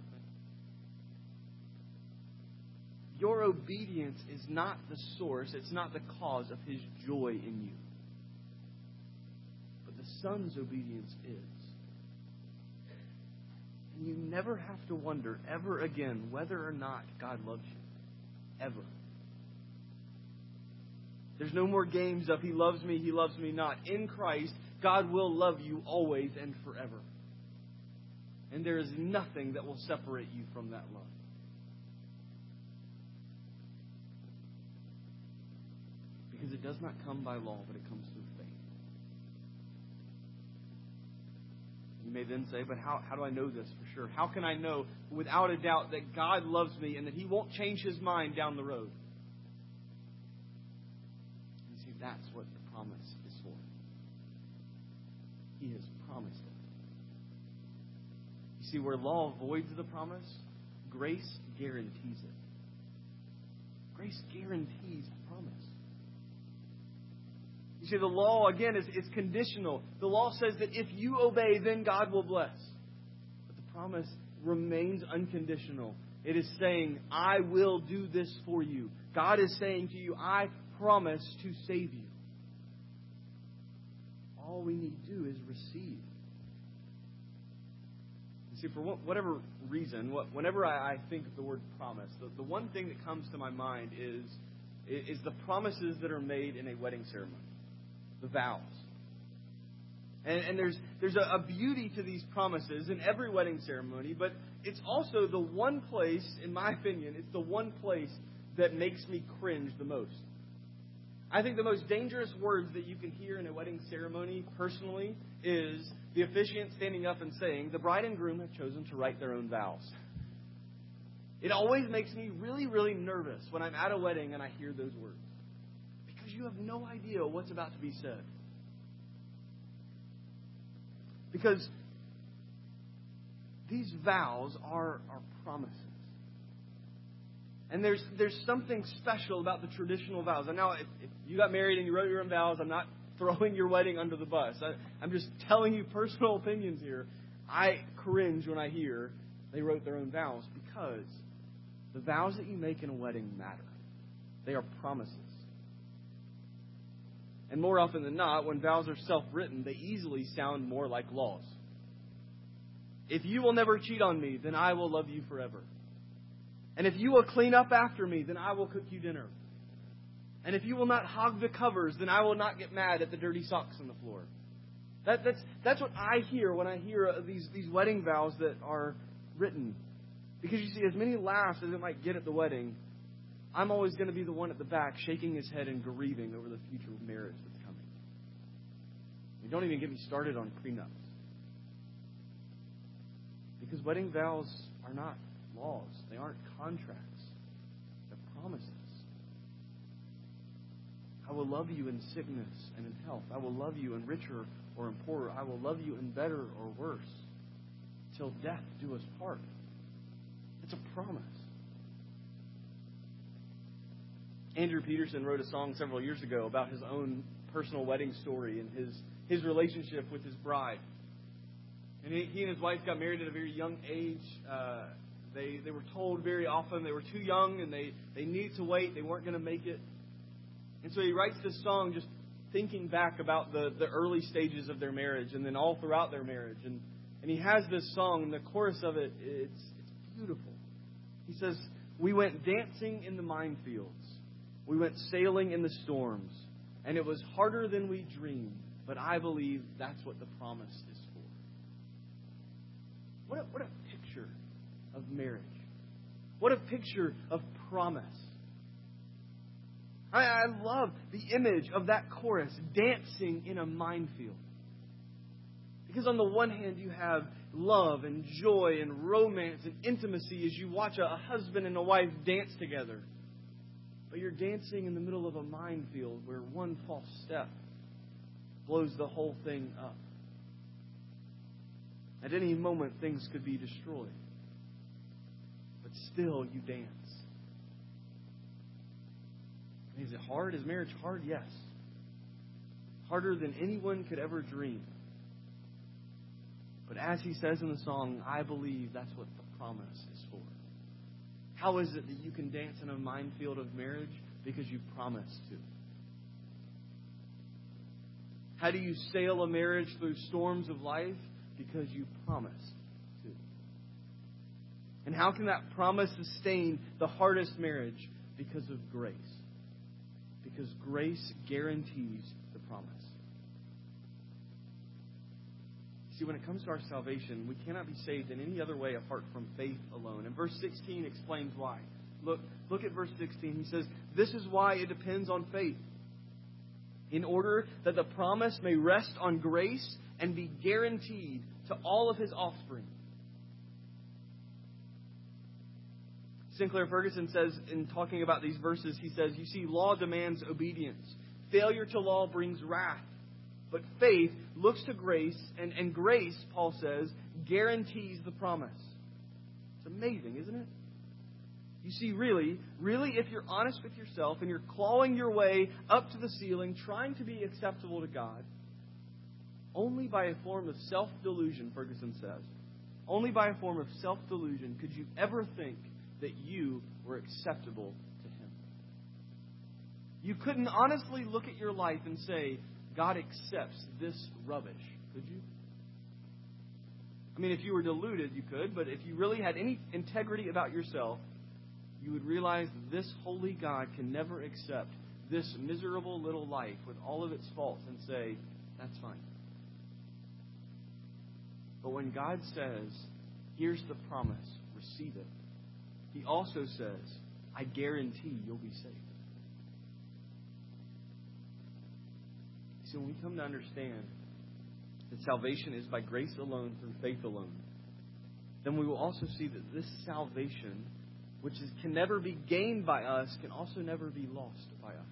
Your obedience is not the source, it's not the cause of his joy in you. But the Son's obedience is. And you never have to wonder ever again whether or not God loves you. Ever. There's no more games of He loves me, He loves me not. In Christ, God will love you always and forever. And there is nothing that will separate you from that love. Because it does not come by law, but it comes through faith. You may then say, but how, how do I know this for sure? How can I know without a doubt that God loves me and that He won't change His mind down the road? You see, that's what the promise is for. He has promised it. You see, where law voids the promise, grace guarantees it. Grace guarantees the promise. You see, the law, again, is, is conditional. The law says that if you obey, then God will bless. But the promise remains unconditional. It is saying, I will do this for you. God is saying to you, I promise to save you. All we need to do is receive. You see, for whatever reason, whenever I think of the word promise, the, the one thing that comes to my mind is, is the promises that are made in a wedding ceremony. The vows. And, and there's there's a, a beauty to these promises in every wedding ceremony, but it's also the one place, in my opinion, it's the one place that makes me cringe the most. I think the most dangerous words that you can hear in a wedding ceremony, personally, is the officiant standing up and saying, the bride and groom have chosen to write their own vows. It always makes me really, really nervous when I'm at a wedding and I hear those words. Because you have no idea what's about to be said. Because these vows are, are promises. And there's there's something special about the traditional vows. And now, if, if you got married and you wrote your own vows, I'm not throwing your wedding under the bus. I, I'm just telling you personal opinions here. I cringe when I hear they wrote their own vows, because the vows that you make in a wedding matter. They are promises. And more often than not, when vows are self-written, they easily sound more like laws. If you will never cheat on me, then I will love you forever. And if you will clean up after me, then I will cook you dinner. And if you will not hog the covers, then I will not get mad at the dirty socks on the floor. That, that's, that's what I hear when I hear these, these wedding vows that are written. Because you see, as many laughs as it might get at the wedding, I'm always going to be the one at the back shaking his head and grieving over the future of marriage that's coming. You don't even get me started on prenups. Because wedding vows are not laws. They aren't contracts. They're promises. I will love you in sickness and in health. I will love you in richer or in poorer. I will love you in better or worse. Till death do us part. It's a promise. Andrew Peterson wrote a song several years ago about his own personal wedding story and his, his relationship with his bride. And he, he and his wife got married at a very young age. Uh, they they were told very often they were too young and they, they needed to wait. They weren't going to make it. And so he writes this song just thinking back about the, the early stages of their marriage and then all throughout their marriage. And, and he has this song, and the chorus of it, it's, it's beautiful. He says, we went dancing in the minefields. We went sailing in the storms. And it was harder than we dreamed. But I believe that's what the promise is for. What a, what a picture of marriage. What a picture of promise. I, I love the image of that chorus, dancing in a minefield. Because on the one hand, you have love and joy and romance and intimacy as you watch a, a husband and a wife dance together. But you're dancing in the middle of a minefield where one false step blows the whole thing up. At any moment, things could be destroyed. But still, you dance. Is it hard? Is marriage hard? Yes. Harder than anyone could ever dream. But as he says in the song, I believe that's what the promise is for. How is it that you can dance in a minefield of marriage? Because you promised to. How do you sail a marriage through storms of life? Because you promised to. And how can that promise sustain the hardest marriage? Because of grace. Because grace guarantees the promise. See, when it comes to our salvation, we cannot be saved in any other way apart from faith alone. And verse sixteen explains why. Look, look at verse sixteen. He says, this is why it depends on faith. In order that the promise may rest on grace and be guaranteed to all of his offspring. Sinclair Ferguson says, in talking about these verses, he says, you see, law demands obedience. Failure to law brings wrath. But faith looks to grace, and, and grace, Paul says, guarantees the promise. It's amazing, isn't it? You see, really, really, if you're honest with yourself and you're clawing your way up to the ceiling, trying to be acceptable to God, only by a form of self-delusion, Ferguson says, only by a form of self-delusion could you ever think that you were acceptable to Him. You couldn't honestly look at your life and say, God accepts this rubbish, could you? I mean, if you were deluded, you could, but if you really had any integrity about yourself, you would realize that this holy God can never accept this miserable little life with all of its faults and say, that's fine. But when God says, here's the promise, receive it, He also says, I guarantee you'll be saved. So when we come to understand that salvation is by grace alone, through faith alone, then we will also see that this salvation, which is, can never be gained by us, can also never be lost by us.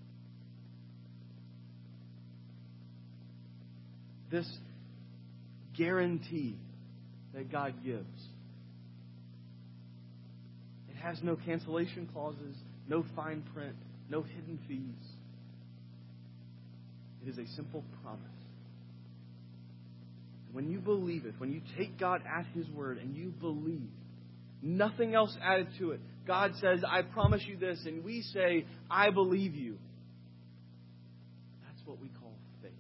This guarantee that God gives, it has no cancellation clauses, no fine print, no hidden fees. It is a simple promise. When you believe it, when you take God at His word and you believe, nothing else added to it. God says, I promise you this, and we say, I believe you. That's what we call faith.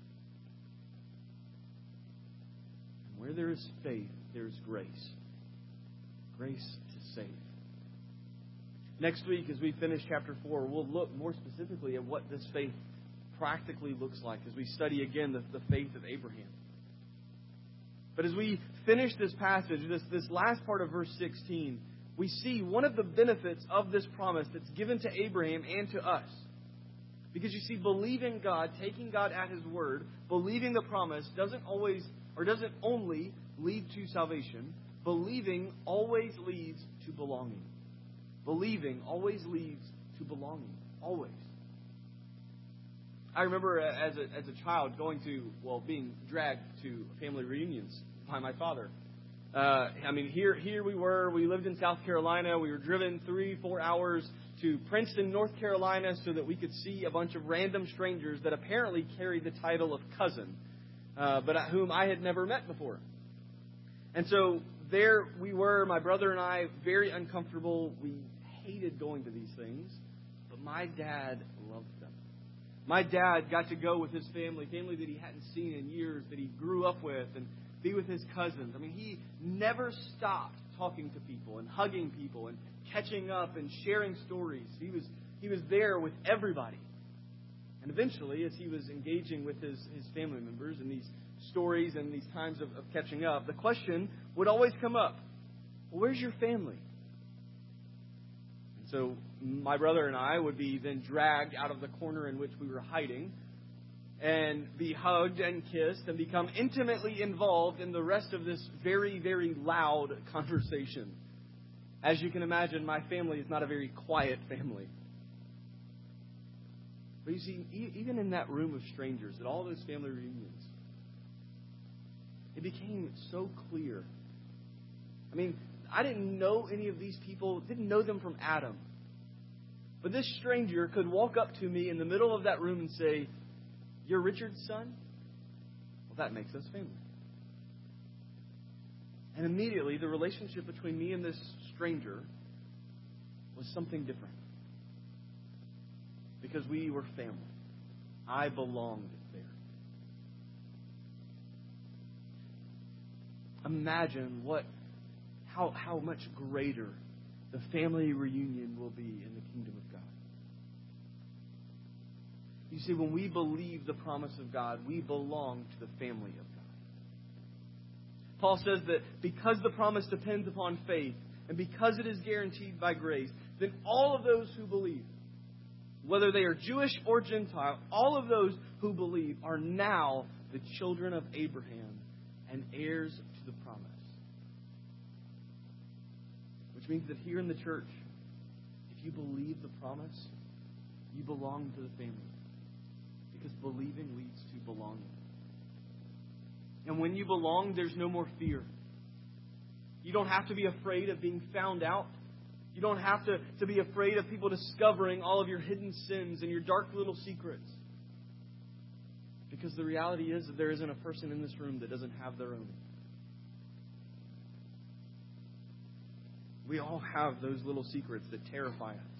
And where there is faith, there is grace. Grace to save. Next week, as we finish chapter four, we'll look more specifically at what this faith practically looks like as we study again the, the faith of Abraham. But as we finish this passage, this, this last part of verse sixteen, we see one of the benefits of this promise that's given to Abraham and to us. Because you see, believing God, taking God at His word, believing the promise doesn't always, or doesn't only lead to salvation. Believing always leads to belonging. Believing always leads to belonging. Always. I remember as a, as a child going to, well, being dragged to family reunions by my father. Uh, I mean, here here we were. We lived in South Carolina. We were driven three, four hours to Princeton, North Carolina, so that we could see a bunch of random strangers that apparently carried the title of cousin, uh, but whom I had never met before. And so there we were, my brother and I, very uncomfortable. We hated going to these things, but my dad loved them. My dad got to go with his family, family that he hadn't seen in years, that he grew up with, and be with his cousins. I mean, he never stopped talking to people and hugging people and catching up and sharing stories. He was he was there with everybody. And eventually, as he was engaging with his, his family members in these stories and these times of, of catching up, the question would always come up, well, where's your family? And so my brother and I would be then dragged out of the corner in which we were hiding and be hugged and kissed and become intimately involved in the rest of this very, very loud conversation. As you can imagine, my family is not a very quiet family. But you see, even in that room of strangers, at all those family reunions, it became so clear. I mean, I didn't know any of these people, didn't know them from Adam. But this stranger could walk up to me in the middle of that room and say, "You're Richard's son?" Well, that makes us family. And immediately, the relationship between me and this stranger was something different. Because we were family. I belonged there. Imagine what, how, how much greater the family reunion will be in the kingdom of God. You see, when we believe the promise of God, we belong to the family of God. Paul says that because the promise depends upon faith, and because it is guaranteed by grace, then all of those who believe, whether they are Jewish or Gentile, all of those who believe are now the children of Abraham and heirs to the promise. Which means that here in the church, if you believe the promise, you belong to the family. Because believing leads to belonging. And when you belong, there's no more fear. You don't have to be afraid of being found out. You don't have to, to be afraid of people discovering all of your hidden sins and your dark little secrets. Because the reality is that there isn't a person in this room that doesn't have their own. We all have those little secrets that terrify us.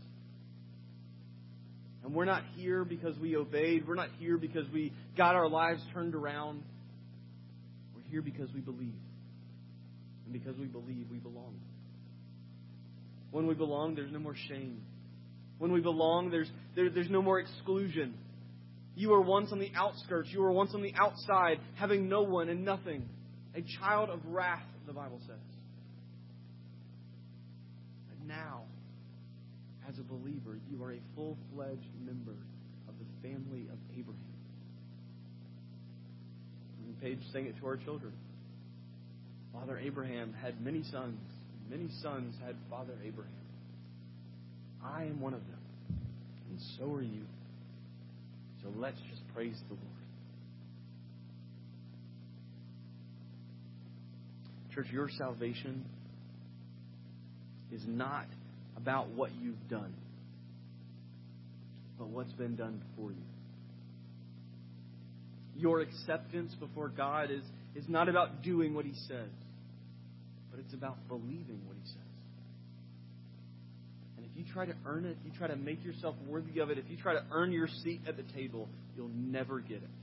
And we're not here because we obeyed. We're not here because we got our lives turned around. We're here because we believe. And because we believe, we belong. When we belong, there's no more shame. When we belong, there's there, there's no more exclusion. You were once on the outskirts. You were once on the outside, having no one and nothing. A child of wrath, the Bible says. But now, as a believer, you are a full-fledged member of the family of Abraham. And Paige sang it to our children. Father Abraham had many sons. Many sons had Father Abraham. I am one of them. And so are you. So let's just praise the Lord. Church, your salvation is not about what you've done, but what's been done for you. Your acceptance before God is, is not about doing what He says, but it's about believing what He says. And if you try to earn it, if you try to make yourself worthy of it, if you try to earn your seat at the table, you'll never get it.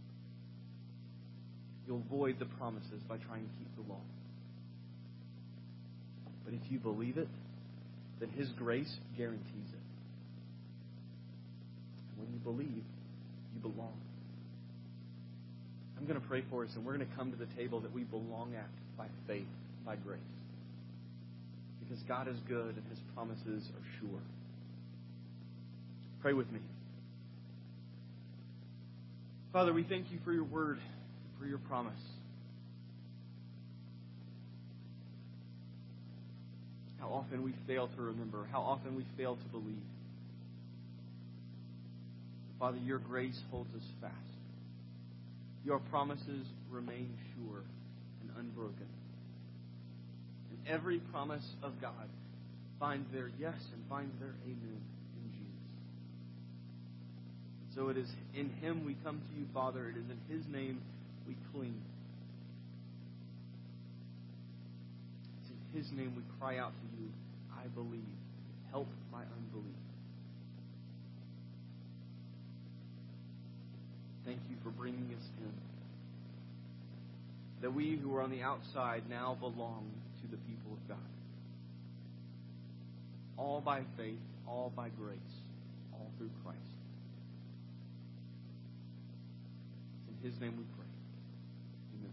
You'll void the promises by trying to keep the law. But if you believe it, then His grace guarantees it. And when you believe, you belong. I'm going to pray for us, and we're going to come to the table that we belong at by faith, by grace. Because God is good and His promises are sure. Pray with me. Father, we thank You for Your word, for Your promise. How often we fail to remember. How often we fail to believe. Father, Your grace holds us fast. Your promises remain sure and unbroken. And every promise of God finds their yes and finds their amen in Jesus. So it is in Him we come to You, Father. It is in His name we cling. In His name we cry out to You, I believe. Help my unbelief. Thank You for bringing us in. That we who are on the outside now belong to the people of God. All by faith, all by grace, all through Christ. In His name we pray. Amen.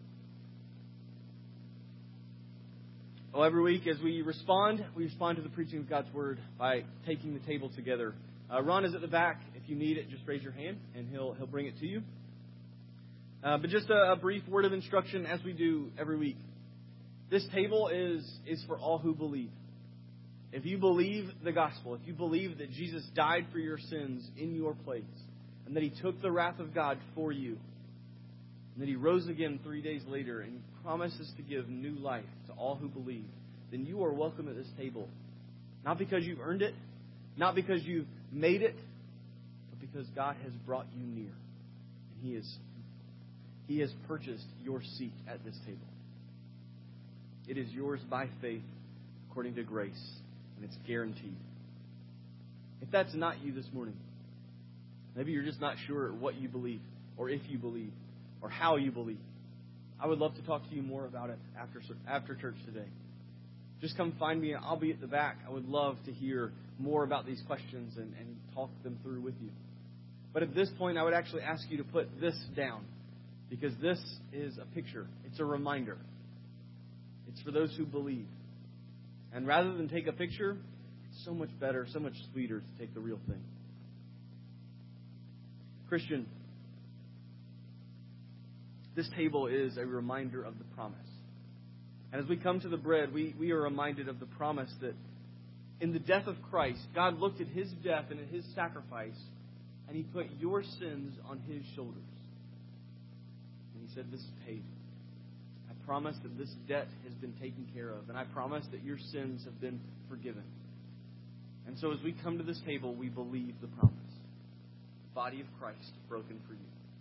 Well, every week as we respond, we respond to the preaching of God's Word by taking the table together. Uh, Ron is at the back. If you need it, just raise your hand and he'll he'll bring it to you. Uh, but just a, a brief word of instruction as we do every week. This table is is for all who believe. If you believe the gospel, if you believe that Jesus died for your sins in your place, and that He took the wrath of God for you, and that He rose again three days later and promises to give new life to all who believe, then you are welcome at this table. Not because you've earned it, not because you've made it, but because God has brought you near. And He is He has purchased your seat at this table. It is yours by faith, according to grace, and it's guaranteed. If that's not you this morning, maybe you're just not sure what you believe, or if you believe, or how you believe, I would love to talk to you more about it after after church today. Just come find me. I'll be at the back. I would love to hear more about these questions and, and talk them through with you. But at this point, I would actually ask you to put this down, because this is a picture. It's a reminder. It's for those who believe. And rather than take a picture, it's so much better, so much sweeter to take the real thing. Christian, this table is a reminder of the promise. And as we come to the bread, we, we are reminded of the promise that in the death of Christ, God looked at His death and at His sacrifice, and He put your sins on His shoulders. And He said, this is paid. I promise that this debt has been taken care of, and I promise that your sins have been forgiven. And so as we come to this table, we believe the promise. The body of Christ broken for you.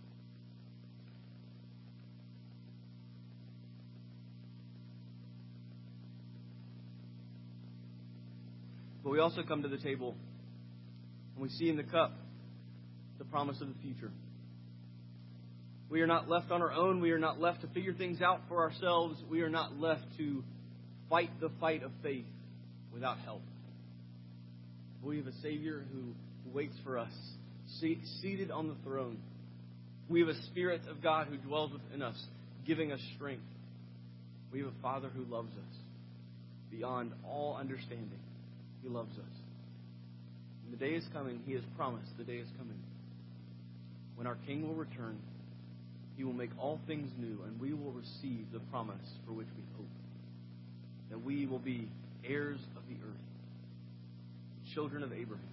But we also come to the table and we see in the cup the promise of the future. We are not left on our own. We are not left to figure things out for ourselves. We are not left to fight the fight of faith without help. We have a Savior who waits for us, seated on the throne. We have a Spirit of God who dwells within us, giving us strength. We have a Father who loves us beyond all understanding. He loves us. And the day is coming. He has promised the day is coming when our King will return. He will make all things new, and we will receive the promise for which we hope. That we will be heirs of the earth, children of Abraham.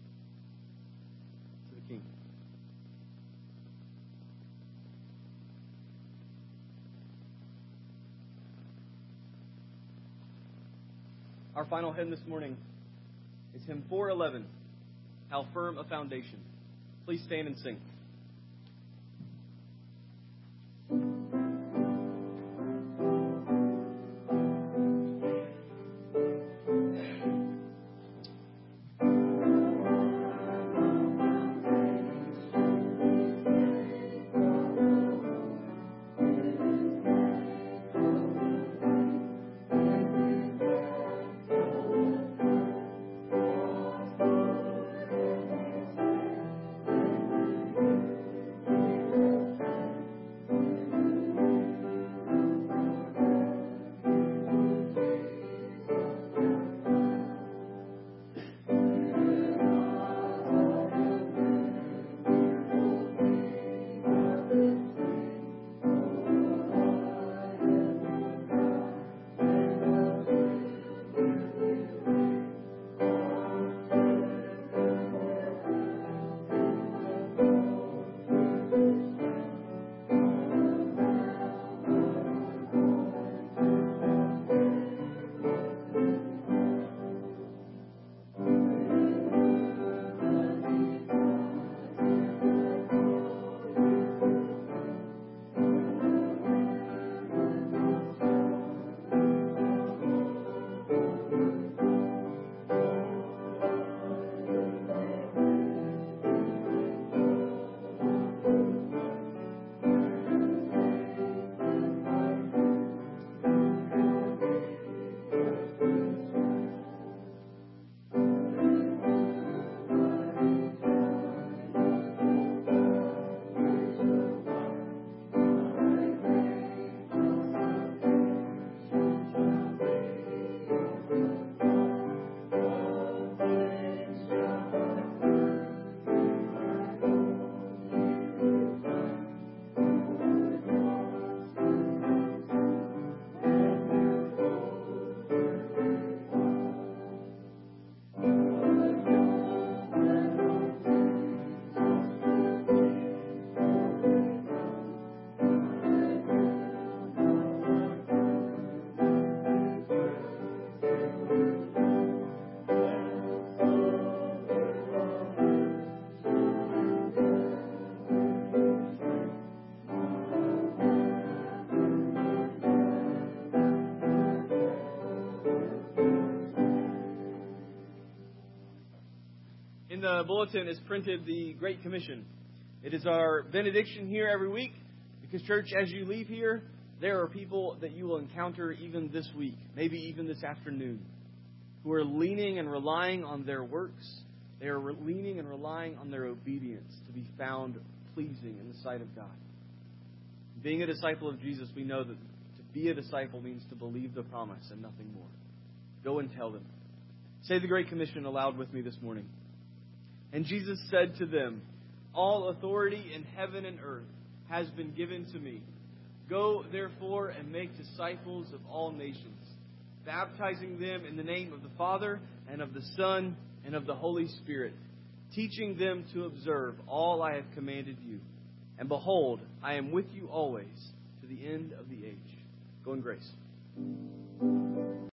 To the King. Our final hymn this morning is hymn four eleven, How Firm a Foundation. Please stand and sing. In the bulletin is printed the Great Commission. It is our benediction here every week because, church, as you leave here, there are people that you will encounter even this week, maybe even this afternoon, who are leaning and relying on their works. They are re- leaning and relying on their obedience to be found pleasing in the sight of God. Being a disciple of Jesus, we know that to be a disciple means to believe the promise and nothing more. Go and tell them. Say the Great Commission aloud with me this morning. And Jesus said to them, all authority in heaven and earth has been given to me. Go, therefore, and make disciples of all nations, baptizing them in the name of the Father and of the Son and of the Holy Spirit, teaching them to observe all I have commanded you. And behold, I am with you always to the end of the age. Go in grace.